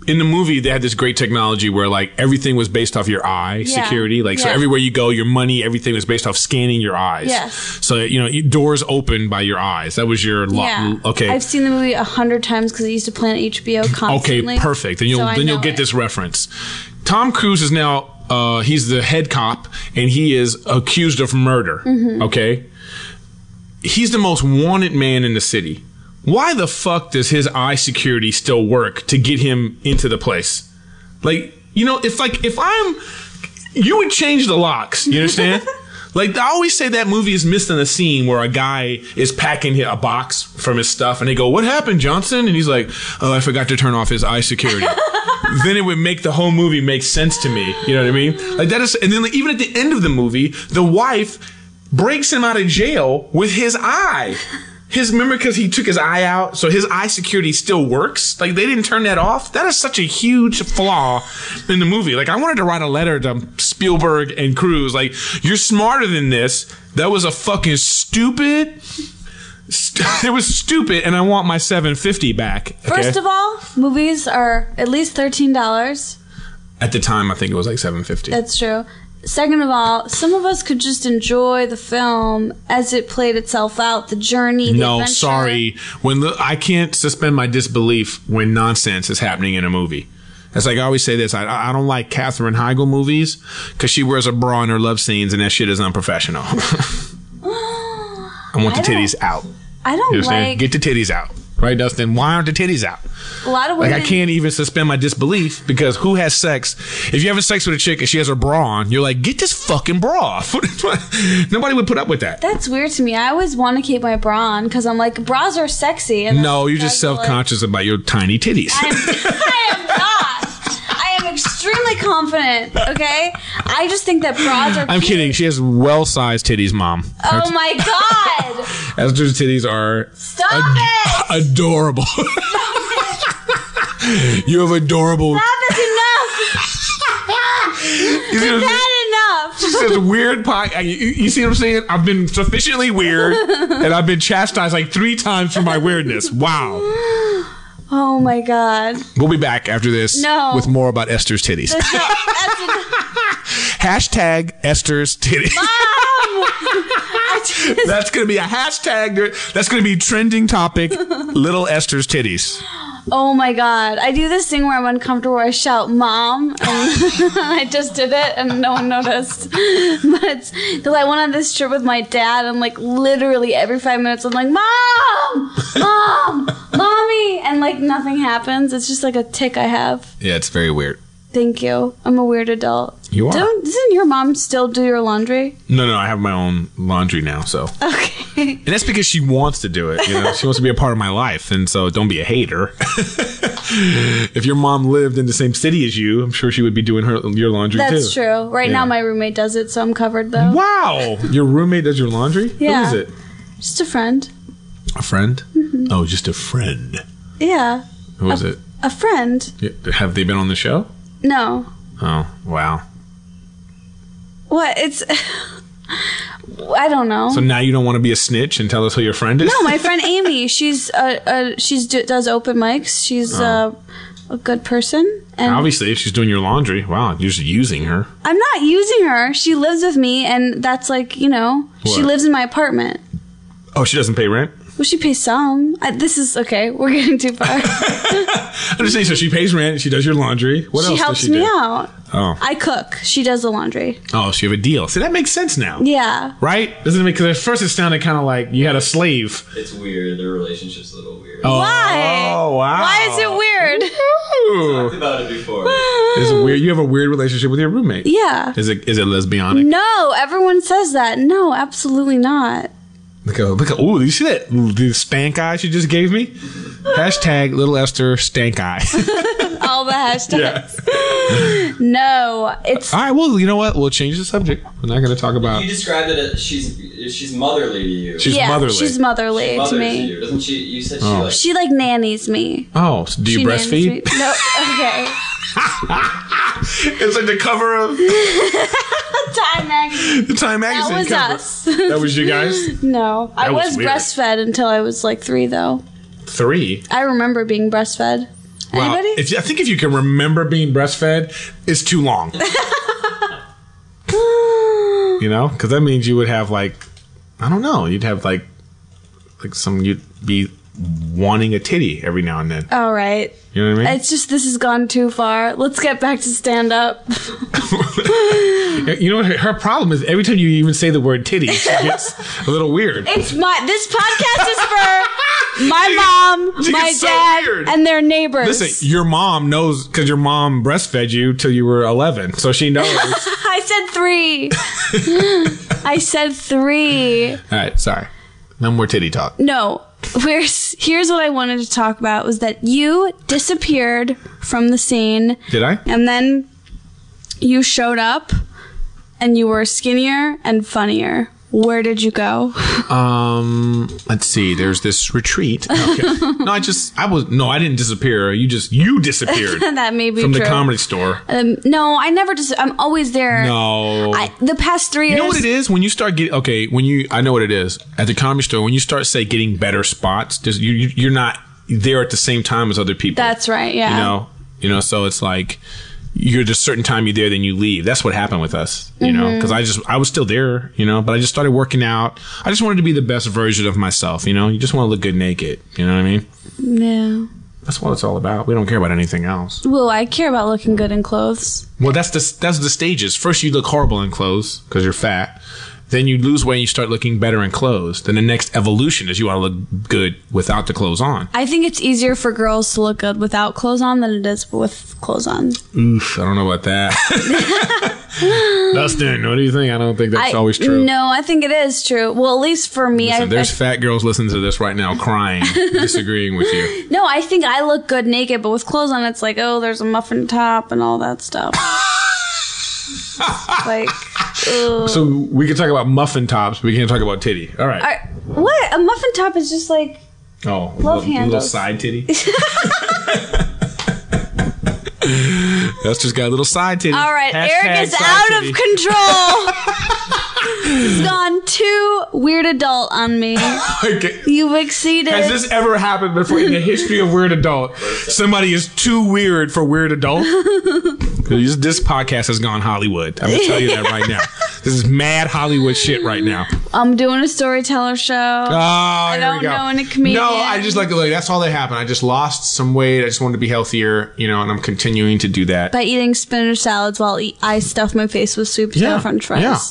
in the movie, they had this great technology where like everything was based off your eye security. Like, so everywhere you go, your money, everything was based off scanning your eyes.
Yes.
So, you know, doors open by your eyes. That was your okay.
I've seen the movie 100 times because I used to play on HBO constantly.
Okay, perfect. Then you'll get this reference. Tom Cruise is now he's the head cop and he is accused of murder. Okay? He's the most wanted man in the city. Why the fuck does his eye security still work to get him into the place? Like, you know, you would change the locks. You understand? Like, I always say that movie is missing a scene where a guy is packing a box from his stuff and they go, "What happened, Johnson?" And he's like, "Oh, I forgot to turn off his eye security." Then it would make the whole movie make sense to me. You know what I mean? Like, that is, and then like, even at the end of the movie, the wife breaks him out of jail with his eye. Remember, because he took his eye out, so his eye security still works. Like, they didn't turn that off. That is such a huge flaw in the movie. Like, I wanted to write a letter to Spielberg and Cruise. Like, you're smarter than this. That was a fucking stupid. It was stupid, and I want my $7.50 back. Okay?
First of all, movies are at least $13.
At the time, I think it was like $7.50.
That's true. Second of all, some of us could just enjoy the film as it played itself out, the journey, the adventure.
Sorry. I can't suspend my disbelief when nonsense is happening in a movie. It's like I always say this. I don't like Katherine Heigl movies because she wears a bra in her love scenes and that shit is unprofessional. I want the titties out.
I don't like...
Get the titties out. Right, Dustin? Why aren't the titties out?
A lot of women...
Like, I can't even suspend my disbelief because who has sex? If you're having sex with a chick and she has her bra on, you're like, get this fucking bra off. Nobody would put up with that.
That's weird to me. I always want to keep my bra on because I'm like, bras are sexy. And
no, you're just self-conscious about your tiny titties.
I am not. I am extremely confident, okay? I just think that bras are
I'm kidding. She has well-sized titties, Mom.
Oh, my God.
Esther's titties are...
Stop it!
Adorable. You have adorable...
That is enough. Enough.
She says weird pie. You see what I'm saying? I've been sufficiently weird, and I've been chastised like 3 times for my weirdness. Wow.
Oh my God.
We'll be back after this with more about Esther's titties. Hashtag Esther's titties. That's going to be a hashtag. That's going to be trending topic. Little Esther's titties.
Oh my God. I do this thing where I'm uncomfortable where I shout "Mom," and I just did it and no one noticed. But because I went on this trip with my dad and like literally every 5 minutes I'm like, "Mom! Mom! Mommy!" And like nothing happens. It's just like a tick I have.
Yeah, it's very weird.
Thank you. I'm a weird adult.
You are.
Doesn't your mom still do your laundry?
No, I have my own laundry now, so.
Okay.
And that's because she wants to do it. You know, she wants to be a part of my life, and so don't be a hater. If your mom lived in the same city as you, I'm sure she would be doing your laundry too.
That's true. Right now, my roommate does it, so I'm covered though.
Wow, your roommate does your laundry?
Yeah.
Who is it?
Just a friend.
A friend? Mm-hmm. Oh, just a friend.
Yeah.
Who is it?
A friend.
Yeah. Have they been on the show?
No.
Oh, wow.
What? It's... I don't know.
So now you don't want to be a snitch and tell us who your friend is?
No, my friend Amy. She's does open mics. She's a good person. And
obviously, if she's doing your laundry, wow, you're just using her.
I'm not using her. She lives with me, and that's like, you know, she lives in my apartment.
Oh, she doesn't pay rent?
Well, she pays some. This is okay. We're getting too far.
I'm just saying, so she pays rent. She does your laundry. What else does she do?
She helps me out.
Oh.
I cook. She does the laundry.
Oh, so you have a deal. See, that makes sense now.
Yeah.
Right? Doesn't it make? Because at first it sounded kind of like you had a slave.
It's weird. Their relationship's a little weird.
Oh.
Why?
Oh, wow.
Why is it weird?
Talked about it before.
Is it weird? You have a weird relationship with your roommate.
Yeah.
Is it lesbianic?
No, everyone says that. No, absolutely not.
Look at, ooh, you see that? The stank eye she just gave me? Hashtag Little Esther stank eye.
All the hashtags. Yeah. No, it's...
All right, well, you know what? We'll change the subject. We're not going to talk about...
You described it as she's motherly to you.
She's motherly.
She's motherly to me.
You. Doesn't she? You said
she like nannies me.
Oh, so do you breastfeed?
No, okay.
It's like the cover of...
Time magazine.
The Time magazine
That was
cover.
us.
That was you guys?
No. I was
weird.
breastfed until I was like 3, though.
3?
I remember being breastfed.
Well,
Anybody?
I think if you can remember being breastfed, it's too long. You know, because that means you would have like, I don't know, you'd have like you'd be wanting a titty every now and then.
All right.
You know what I mean?
It's just this has gone too far. Let's get back to stand up.
You know what her problem is? Every time you even say the word titty, she gets a little weird.
This podcast is for my mom,
she
my
gets so
dad,
weird.
and their neighbors.
Listen, your mom knows because your mom breastfed you till you were 11, so she knows.
I said 3. I said 3.
All right, sorry. No more titty talk.
No. Here's what I wanted to talk about was that you disappeared from the scene.
Did I?
And then you showed up and you were skinnier and funnier. Where did you go?
Let's see. There's this retreat. Okay. I didn't disappear. You disappeared.
That may be
from
true.
the comedy store.
No, I never I'm always there.
No.
The past 3 years.
You know what it is when you start getting I know what it is at the comedy store when you start getting better spots. You're not there at the same time as other people.
That's right. Yeah.
You know. So it's like. You're just a certain time you're there, then you leave. That's what happened with us, you know, because I was still there, you know, but I just started working out. I just wanted to be the best version of myself, you know. You just want to look good naked, you know what I mean?
Yeah.
That's what it's all about. We don't care about anything else.
Well, I care about looking good in clothes.
Well, that's the stages. First, you look horrible in clothes because you're fat. Then you lose weight and you start looking better in clothes. Then the next evolution is you want to look good without the clothes on.
I think it's easier for girls to look good without clothes on than it is with clothes on.
Oof, I don't know about that. Dustin, what do you think? I don't think that's always true.
No, I think it is true. Well, at least for me.
Listen, there's fat girls listening to this right now crying, disagreeing with you.
No, I think I look good naked, but with clothes on, it's like, oh, there's a muffin top and all that stuff. Like, ugh.
So we can talk about muffin tops, but we can't talk about titty. All right.
What? A muffin top is just like...
Oh,
Love
little
handles.
side titty. That's just got a little side titty.
All right,
Hashtag
Eric is
side
out
titty.
of control. He's gone too weird adult on me.
Okay.
You've exceeded.
Has this ever happened before in the history of Weird Adult? Somebody is too weird for Weird Adult? This podcast has gone Hollywood. I'm going to tell you that right now. This is mad Hollywood shit right now.
I'm doing a storyteller show.
I
don't know any comedian.
No, I just like that's all that happened. I just lost some weight. I just wanted to be healthier, you know, and I'm continuing to do that.
By eating spinach salads while I stuff my face with sweet potato french fries.
Yeah.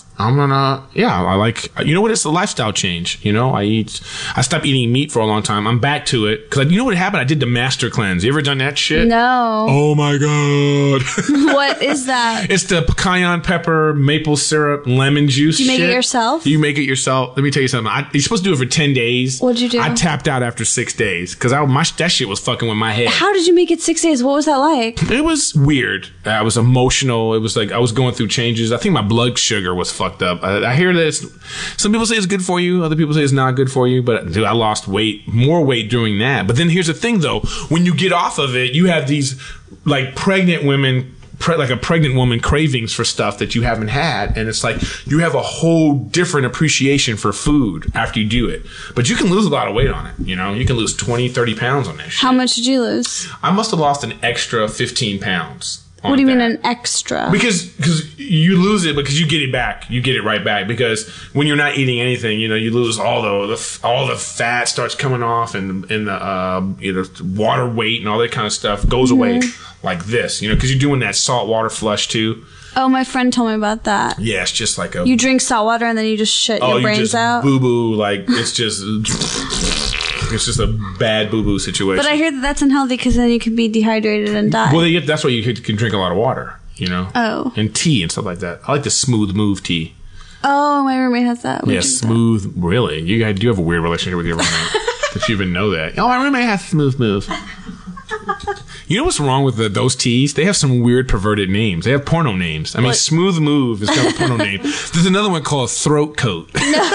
I like, you know what? It's a lifestyle change. You know, I stopped eating meat for a long time. I'm back to it. Cause you know what happened? I did the master cleanse. You ever done that shit?
No.
Oh my God.
What is that?
It's the cayenne pepper, maple syrup, lemon juice.
Do you make
shit.
it yourself?
You make it yourself. Let me tell you something. You're supposed to do it for 10 days.
What'd you do?
I tapped out after 6 days because that shit was fucking with my head.
How did you make it 6 days? What was that like?
It was weird. I was emotional. It was like I was going through changes. I think my blood sugar was fucked up. I hear this. Some people say it's good for you. Other people say it's not good for you. But dude, I lost more weight doing that. But then here's the thing, though. When you get off of it, you have these like pregnant women. Like a pregnant woman cravings for stuff that you haven't had, and it's like you have a whole different appreciation for food after you do it. But you can lose a lot of weight on it. You know, you can lose 20, 30 pounds on that shit.
How much did you lose?
I must have lost an extra 15 pounds.
What do you mean an extra?
Because you lose it because you get it back. You get it right back because when you're not eating anything, you know, you lose all the fat starts coming off and the water weight and all that kind of stuff goes away like this, you know, because you're doing that salt water flush too.
Oh, my friend told me about that.
Yeah, it's just like
You drink salt water and then you just shit your brains out.
Boo boo, like it's just. It's just a bad boo-boo situation.
But I hear that that's unhealthy because then you can be dehydrated and die.
Well, that's why you can drink a lot of water, you know?
Oh.
And tea and stuff like that. I like the Smooth Move tea.
Oh, my roommate has that.
Yeah, Smooth. Really? You do have a weird relationship with your roommate. If you even know that. Oh, my roommate has Smooth Move. You know what's wrong with those teas? They have some weird perverted names. They have porno names. I mean, Smooth Move is kind of a porno name. There's another one called Throat Coat.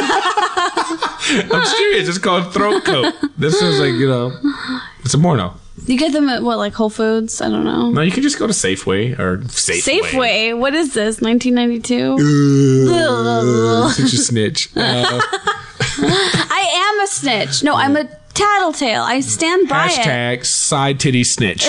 I'm serious. It's called Throat Coat. This is like, you know, it's a porno.
You get them at what, like Whole Foods? I don't know.
No, you can just go to Safeway or
Safeway? What is this? 1992?
Such a snitch.
I am a snitch. No, I'm a tattletale. I stand by it.
Hashtag side titty snitch.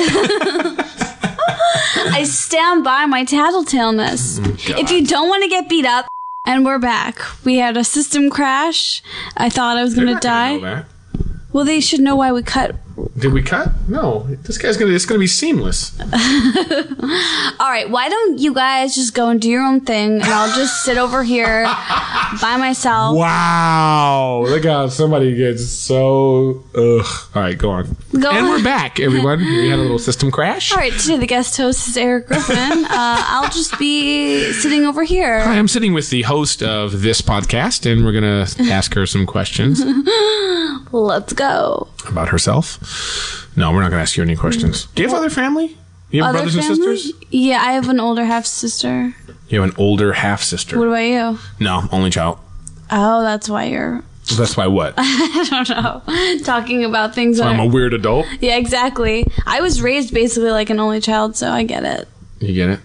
I stand by my tattletaleness. If you don't want to get beat up, and we're back. We had a system crash. I thought I was going to die.
Know that.
Well, they should know why we cut.
Did we cut? No. It's gonna be seamless.
All right, why don't you guys just go and do your own thing, and I'll just sit over here by myself.
Wow. Look how somebody gets so ugh. All right, go on. And we're back, everyone. We had a little system crash.
All right, today the guest host is Eric Griffin. I'll just be sitting over here.
Hi, I'm sitting with the host of this podcast, and we're gonna ask her some questions
Let's go.
about herself. No, we're not gonna ask you any questions. Do you have other family? You have
Other
brothers
family?
and sisters?
Yeah, I have an older half sister.
You have an older half sister.
What about you?
No, only child.
Oh, that's why you're.
That's why what?
I don't know. Talking about things that
I'm a
are,
weird adult.
yeah, exactly. I was raised basically like an only child, so I get it.
You get it?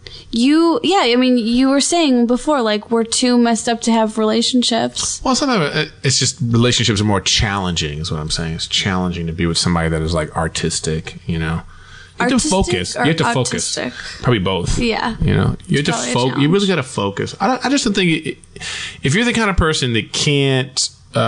I mean, you were saying before, like, we're too messed up to have relationships.
Well, sometimes it's just relationships are more challenging, is what I'm saying. It's challenging to be with somebody that is like artistic, you know. You have to
Artistic
focus. You
or
have to focus.
autistic?
Probably both.
Yeah.
You know, you have to
probably a
focus. You
challenge.
really got to focus. I just don't think if you're the kind of person that can't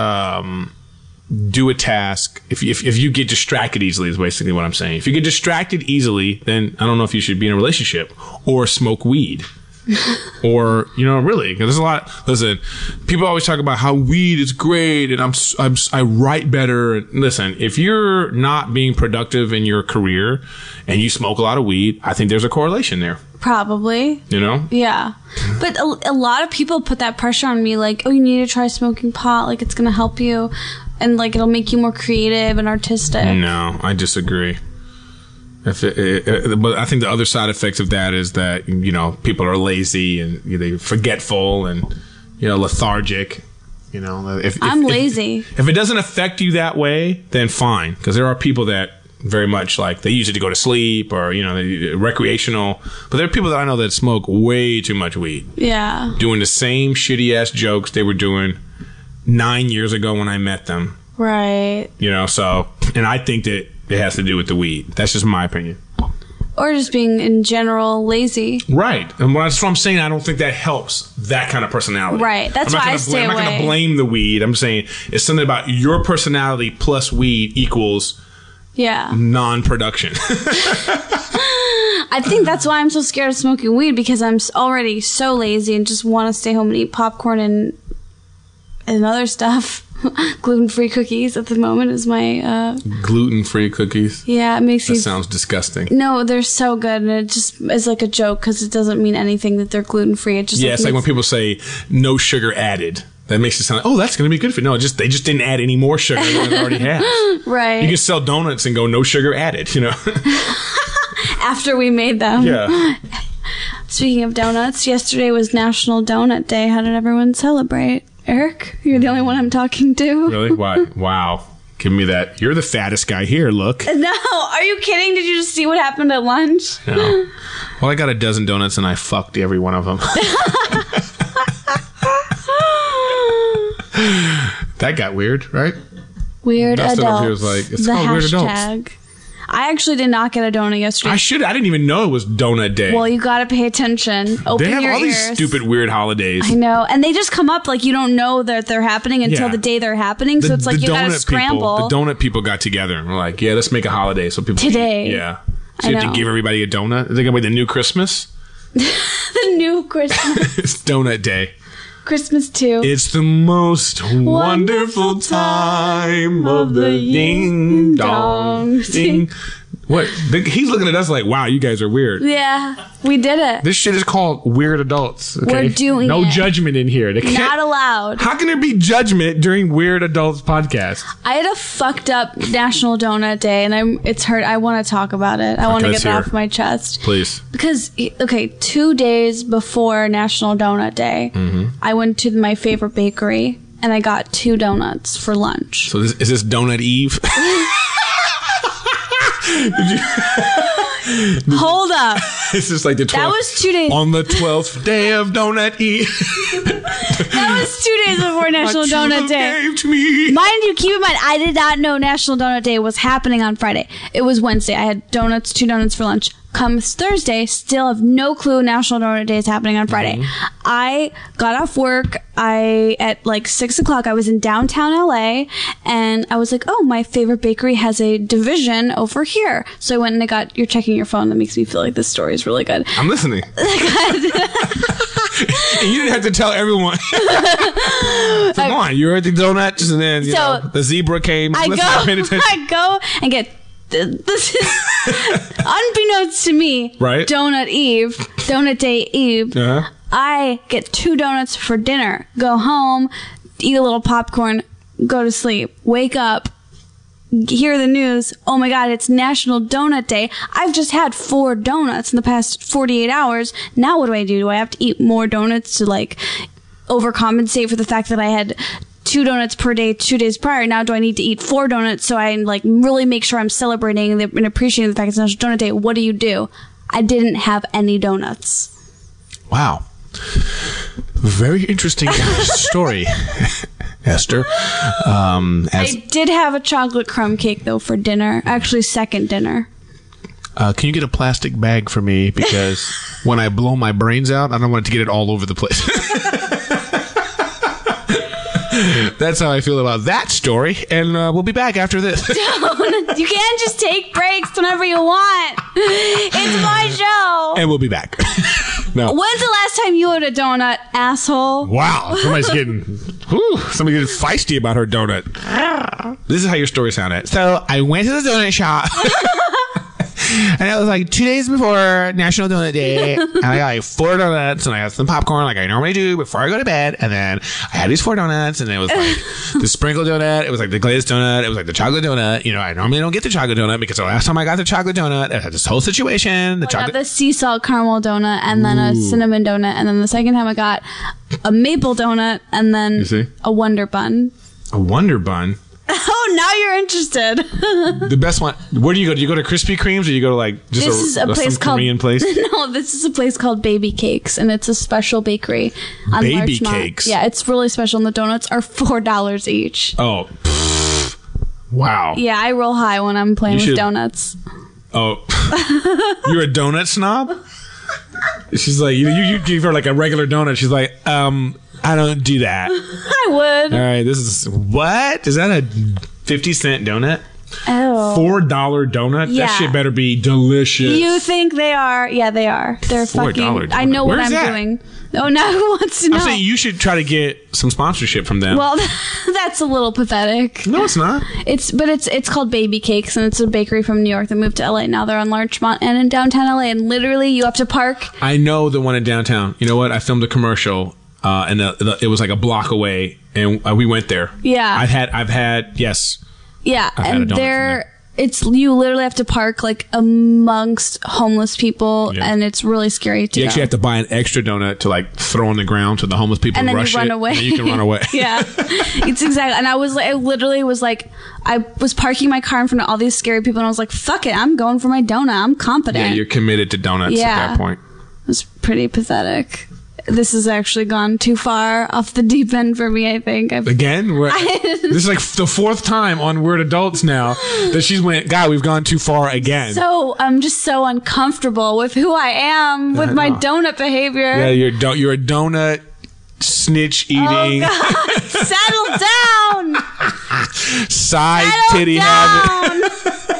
do a task, if you get distracted easily, is basically what I'm saying. If you get distracted easily, then I don't know if you should be in a relationship or smoke weed. Or, you know, really, because there's a lot. Listen, people always talk about how weed is great and I write better. Listen, if you're not being productive in your career and you smoke a lot of weed, I think there's a correlation there.
Probably.
You know?
Yeah. But a lot of people put that pressure on me, like, oh, you need to try smoking pot, like, it's going to help you, and, like, it'll make you more creative and artistic.
No, I disagree. But I think the other side effects of that is that, you know, people are lazy and they're forgetful and, you know, lethargic. You know,
I'm lazy.
If it doesn't affect you that way, then fine. Because there are people that very much like they use it to go to sleep or, you know, recreational. But there are people that I know that smoke way too much weed.
Yeah.
Doing the same shitty ass jokes they were doing 9 years ago when I met them.
Right.
You know, so, and I think that it has to do with the weed. That's just my opinion.
Or just being, in general, lazy.
Right. And that's what I'm saying. I don't think that helps that kind of personality.
Right. That's why I stay
I'm not going
away.
to blame the weed. I'm saying it's something about your personality plus weed equals
Yeah.
non-production.
I think that's why I'm so scared of smoking weed, because I'm already so lazy and just want to stay home and eat popcorn and other stuff. Gluten-free cookies at the moment is my...
Gluten-free cookies.
Yeah, it makes
That
me...
sounds disgusting.
No, they're so good, and it just is like a joke because it doesn't mean anything that they're gluten-free. It just
Yeah, it's like when people say no sugar added. That makes it sound like, oh, that's going to be good for you. No, they just didn't add any more sugar than it already has.
Right.
You can sell donuts and go no sugar added, you know?
After we made them.
Yeah.
Speaking of donuts, yesterday was National Donut Day. How did everyone celebrate? Eric, you're the only one I'm talking to.
Really? Why? Wow. Give me that. You're the fattest guy here. Look.
No, are you kidding? Did you just see what happened at lunch?
No. Well, I got a dozen donuts and I fucked every one of them. That got weird, right?
Weird
Dustin
adults.
up here was like, it's
the
called Weird Adults.
hashtag. I actually did not get a donut yesterday.
I didn't even know it was Donut Day.
Well, you gotta pay attention. Open
They have
your
all
ears.
these stupid weird holidays.
I know, and they just come up like you don't know that they're happening until
Yeah.
the day they're happening. So it's like you gotta scramble.
The donut people got together and were like, yeah, let's make a holiday so people
Today.
eat. Yeah. So
I
you have
know.
to give everybody a donut. Is it gonna be the new Christmas?
The new Christmas,
It's Donut Day.
Christmas too.
It's the most wonderful time of the ding dong ding. What? He's looking at us like, wow, you guys are weird.
Yeah, we did it.
This shit is called Weird Adults. Okay?
We're doing
no
it.
judgment in here. They can't-
Not allowed.
How can there be judgment during Weird Adults podcast?
I had a fucked up National Donut Day, and it's hurt. I want to talk about it. I want to
let's
get it
hear
off
it.
my chest.
Please.
Because, okay, 2 days before National Donut Day, I went to my favorite bakery, and I got 2 donuts for lunch.
So is this Donut Eve?
Hold up.
It's just like the 12th.
That was 2 days.
On the 12th day of Donut Eve.
That was 2 days before National
my true
Donut
love
Day.
gave to me.
Mind you, keep in mind, I did not know National Donut Day was happening on Friday. It was Wednesday. I had donuts, 2 donuts for lunch. Comes Thursday, still have no clue National Donut Day is happening on Friday. I got off work. At like 6 o'clock, I was in downtown LA, and I was like, oh, my favorite bakery has a division over here. So I went and I got, you're checking your phone. That makes me feel like this story is really good.
I'm listening. And you didn't have to tell everyone. Come on, you were at the donuts, and then the zebra came.
I go and get. This is unbeknownst to me.
Right.
Donut Day Eve.
Uh-huh.
I get 2 donuts for dinner. Go home, eat a little popcorn, go to sleep. Wake up, hear the news. Oh my God, it's National Donut Day. I've just had 4 donuts in the past 48 hours. Now what do? Do I have to eat more donuts to like overcompensate for the fact that I had 2 donuts per day 2 days prior? Now do I need to eat 4 donuts so I like really make sure I'm celebrating and appreciating the fact it's National Donut Day? What do? I didn't have any donuts.
Wow. Very interesting story, Esther.
I did have a chocolate crumb cake though for dinner. Actually, second dinner.
Can you get a plastic bag for me? Because when I blow my brains out, I don't want it to get it all over the place. That's how I feel about that story, and we'll be back after this.
You can't just take breaks whenever you want. It's my show.
And we'll be back. No.
When's the last time you ate a donut, asshole?
Wow, somebody's getting feisty about her donut. This is how your story sounded. So I went to the donut shop. And it was like 2 days before National Donut Day. And I got like 4 donuts and I got some popcorn like I normally do before I go to bed. And then I had these 4 donuts and it was like the sprinkle donut. It was like the glazed donut. It was like the chocolate donut. You know, I normally don't get the chocolate donut because the last time I got the chocolate donut, I had this whole situation.
I got the sea salt caramel donut and then a cinnamon donut. And then the second time I got a maple donut and then a Wonder Bun.
A Wonder Bun?
Oh, now you're interested.
The best one. Where do you go? Do you go to Krispy Kreme's or you go to like just
this is a place
some
called
Korean place?
No, this is a place called Baby Cakes, and it's a special bakery on
Baby
Larchmont.
Cakes?
Yeah, it's really special, and the donuts are $4 each.
Oh, wow.
Yeah, I roll high when I'm playing with donuts.
Oh, you're a donut snob? She's like, you give her like a regular donut. She's like, I don't do that.
I would.
All right, this is what? Is that a 50-cent donut?
Oh.
$4 donut?
Yeah.
That shit better be delicious.
You think they are? Yeah, they are. They're
$4
fucking.
donut.
I know what
Where's
I'm
that?
doing. Oh, now who wants to know?
I'm saying you should try to get some sponsorship from them.
Well, that's a little pathetic.
No, it's not.
It's called Baby Cakes, and it's a bakery from New York that moved to LA. Now they're on Larchmont and in downtown LA, and literally you have to park.
I know the one in downtown. You know what? I filmed a commercial. And it was like a block away, and we went there.
Yeah.
I've had yes.
Yeah,
I've had a
and
donut from
there, you literally have to park like amongst homeless people,
Yeah.
and it's really scary to
You
go.
actually have to buy an extra donut to like throw on the ground so the homeless people
and then
rush
you run
it,
away.
And then you can run away.
Yeah, it's exactly. And I literally was like, I was parking my car in front of all these scary people, and I was like, "Fuck it, I'm going for my donut. I'm confident."
Yeah, you're committed to donuts
Yeah.
at that point.
It was pretty pathetic. This has actually gone too far off the deep end for me, I think.
Again, this is like the 4th time on Weird Adults now that she's went, God, we've gone too far again.
I'm just so uncomfortable with who I am, with my donut behavior.
Yeah, you're a donut snitch eating,
Settle down!
side
Settle
titty
down!
having,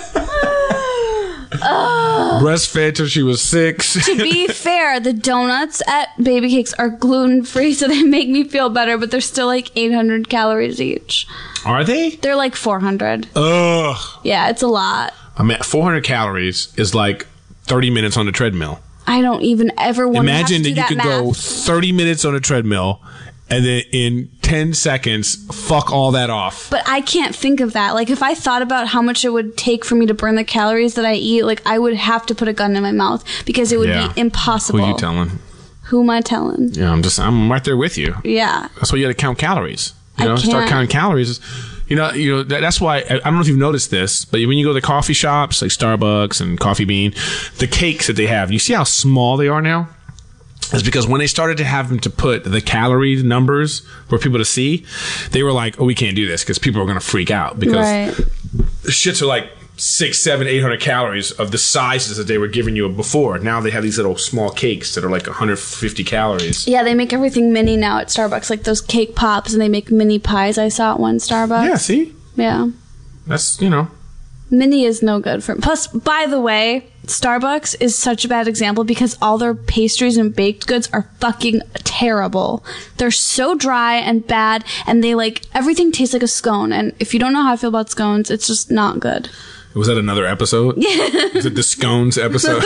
breastfed till she was 6.
To be fair, the donuts at Baby Cakes are gluten-free, so they make me feel better, but they're still like 800 calories each.
Are they?
They're like 400.
Ugh.
Yeah, it's a lot.
I mean, 400 calories is like 30 minutes on the treadmill.
I don't even ever want
Imagine
to have to
that
do
you
that
could go
math.
30 minutes on a treadmill and then in 10 seconds, fuck all that off.
But I can't think of that. Like, if I thought about how much it would take for me to burn the calories that I eat, like, I would have to put a gun in my mouth because it would
Yeah.
be impossible.
Who you telling?
Who am I telling?
Yeah, I'm right there with you.
Yeah.
That's why you got to count calories. You
I
know, start
can't.
counting calories. That's why I don't know if you've noticed this, but when you go to coffee shops like Starbucks and Coffee Bean, the cakes that they have, you see how small they are now? It's because when they started to have them to put the calorie numbers for people to see, they were like, oh, we can't do this because people are going to freak out because the shits are like 600, 700, 800 calories of the sizes that they were giving you before. Now they have these little small cakes that are like 150 calories.
Yeah, they make everything mini now at Starbucks, like those cake pops, and they make mini pies. I saw at one Starbucks.
Yeah, see?
Yeah.
That's,
Mini is no good for. Plus, by the way, Starbucks is such a bad example because all their pastries and baked goods are fucking terrible. They're so dry and bad, and they everything tastes like a scone. And if you don't know how I feel about scones, it's just not good.
Was that another episode? Yeah. Was it the scones episode?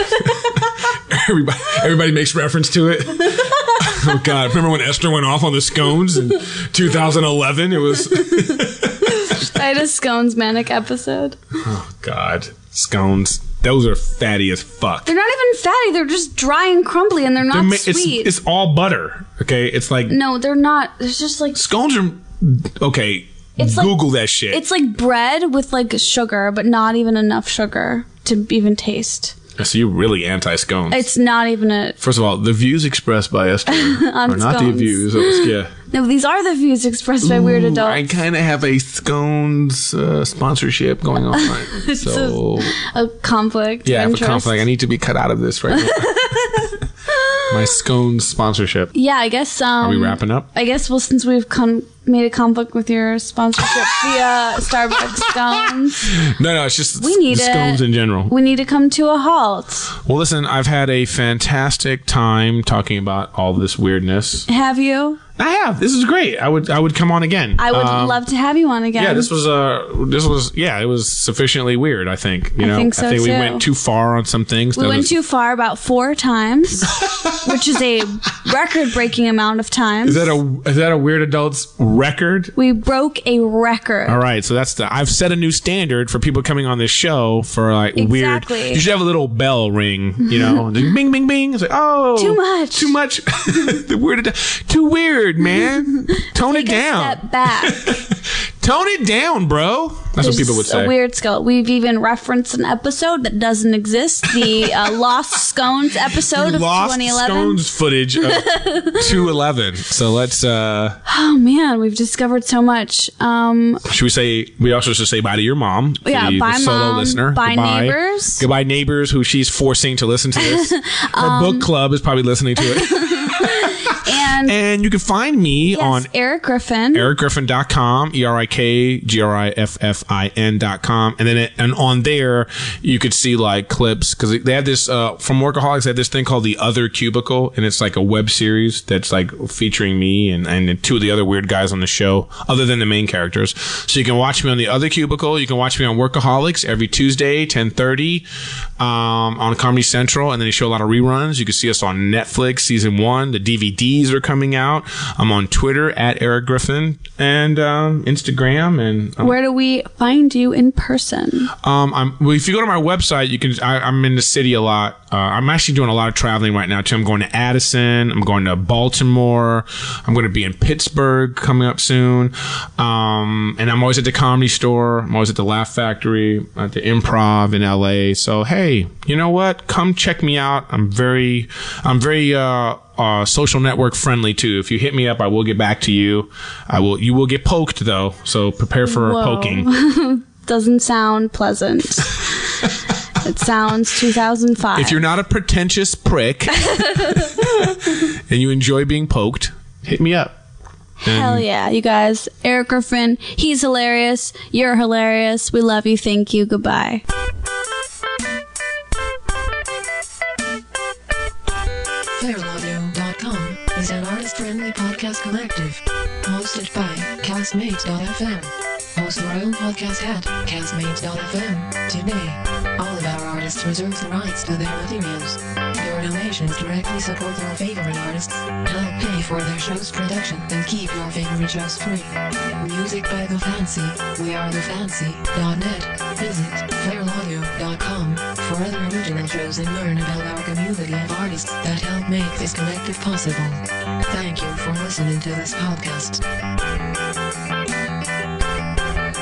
Everybody makes reference to it. Oh God! Remember when Esther went off on the scones in 2011? It was.
I had a scones manic episode.
Oh God, scones. Those are fatty as fuck.
They're not even fatty. They're just dry and crumbly, and they're not sweet.
It's all butter. Okay, it's like
no, they're not. It's just like
scones are okay.
It's
Google that shit.
It's like bread with sugar, but not even enough sugar to even taste.
So you're really anti-scones.
It's not even a...
First of all, the views expressed by Esther are not the views.
No, these are the views expressed by Weird Adults.
I kind of have a scones sponsorship going on. So
a conflict.
Yeah, I have a conflict. I need to be cut out of this right now. My scones sponsorship.
Yeah, I guess...
Are we wrapping up?
I guess, well, since we've made a conflict with your sponsorship via Starbucks scones.
No, it's just
we need
scones in general.
We need to come to a halt.
Well, listen, I've had a fantastic time talking about all this weirdness.
Have you?
I have. This is great. I would come on again.
I would love to have you on again.
Yeah, it was sufficiently weird, I think. I think so, we went too far on some things.
We went too far about 4 times, which is a record-breaking amount of times.
Is that a Weird Adults record?
We broke a record.
All right, so I've set a new standard for people coming on this show for weird. You should have a little bell ring, bing, bing, bing. It's like, oh, too much. The Weird too weird. Man, tone it down.
Step back.
Tone it down, bro. That's what people would say.
A weird skill. We've even referenced an episode that doesn't exist. The Lost Scones episode of 2011.
Lost Scones footage of 211. So let's.
Oh man, we've discovered so much.
Should we say? We also should say bye to your mom.
Yeah, bye,
the solo
mom.
Listener.
Bye,
goodbye.
neighbors.
Goodbye, neighbors. Who she's forcing to listen to this. Her book club is probably listening to it. And you can find me on
Eric Griffin.
EricGriffin.com, ErikGriffin.com. And then and on there, you could see clips because they had this, from Workaholics, they had this thing called The Other Cubicle. And it's like a web series that's featuring me and 2 of the other weird guys on the show, other than the main characters. So you can watch me on The Other Cubicle. You can watch me on Workaholics every Tuesday, 10:30, on Comedy Central. And then they show a lot of reruns. You can see us on Netflix, season 1. The DVDs are coming out. I'm on Twitter at Eric Griffin and Instagram. And
where do we find you in person?
If you go to my website, you can. I'm in the city a lot. I'm actually doing a lot of traveling right now too. I'm going to Addison. I'm going to Baltimore. I'm going to be in Pittsburgh coming up soon. And I'm always at the Comedy Store. I'm always at the Laugh Factory, at the Improv in LA. So hey, you know what? Come check me out. I'm very social network friendly too. If you hit me up, I will get back to you. You will get poked though. So prepare for poking.
Doesn't sound pleasant. It sounds 2005.
If you're not a pretentious prick and you enjoy being poked, hit me up.
Hell yeah, you guys. Eric Griffin, he's hilarious. You're hilarious. We love you. Thank you. Goodbye.
FairAudio.com is an artist-friendly podcast collective hosted by Castmates.fm. Host your own podcast at Castmates.fm today. All of our artists reserve the rights to their materials. Your donations directly support your favorite artists, help pay for their show's production, and keep your favorite shows free. Music by The Fancy. We are thefancy.net. Visit FairAudio.com for other original shows and learn about our community of artists that help make this collective possible. Thank you for listening to this podcast.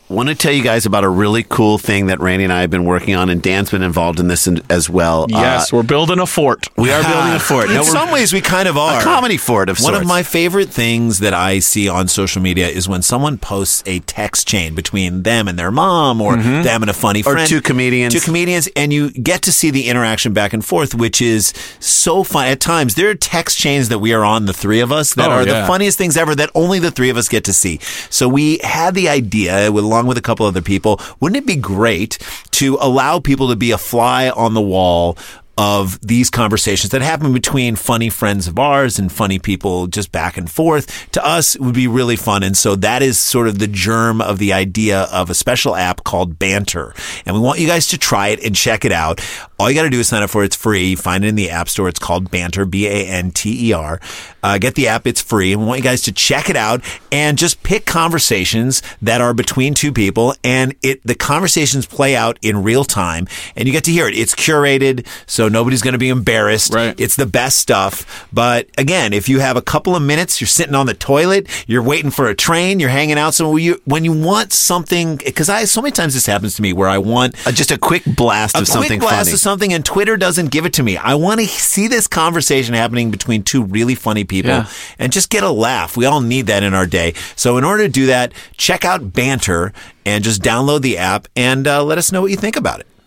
want to tell you guys about a really cool thing that Randy and I have been working on, and Dan's been involved in this as well.
Yes, we're building a fort.
We are building a fort.
In some ways, we kind of are.
A comedy fort of
One
sorts.
of my favorite things that I see on social media is when someone posts a text chain between them and their mom, or them and a funny
Or
friend.
two comedians.
Two comedians, and you get to see the interaction back and forth, which is so fun. At times, there are text chains that we are on, the three of us, that are the funniest things ever that only the three of us get to see. So we had the idea, along with a couple other people, wouldn't it be great to allow people to be a fly on the wall of these conversations that happen between funny friends of ours and funny people just back and forth? To us, it would be really fun. And so that is sort of the germ of the idea of a special app called Banter. And we want you guys to try it and check it out. All you got to do is sign up for it. It's free. Find it in the App Store. It's called Banter, Banter. Get the app. It's free. And we want you guys to check it out and just pick conversations that are between two people. And the conversations play out in real time. And you get to hear it. It's curated, so nobody's going to be embarrassed.
Right.
It's the best stuff. But again, if you have a couple of minutes, you're sitting on the toilet, you're waiting for a train, you're hanging out. So when you want something, because so many times this happens to me where I want
just a quick blast of something funny.
And Twitter doesn't give it to me. I want to see this conversation happening between two really funny people and just get a laugh. We all need that in our day. So in order to do that, check out Banter and just download the app and let us know what you think about it.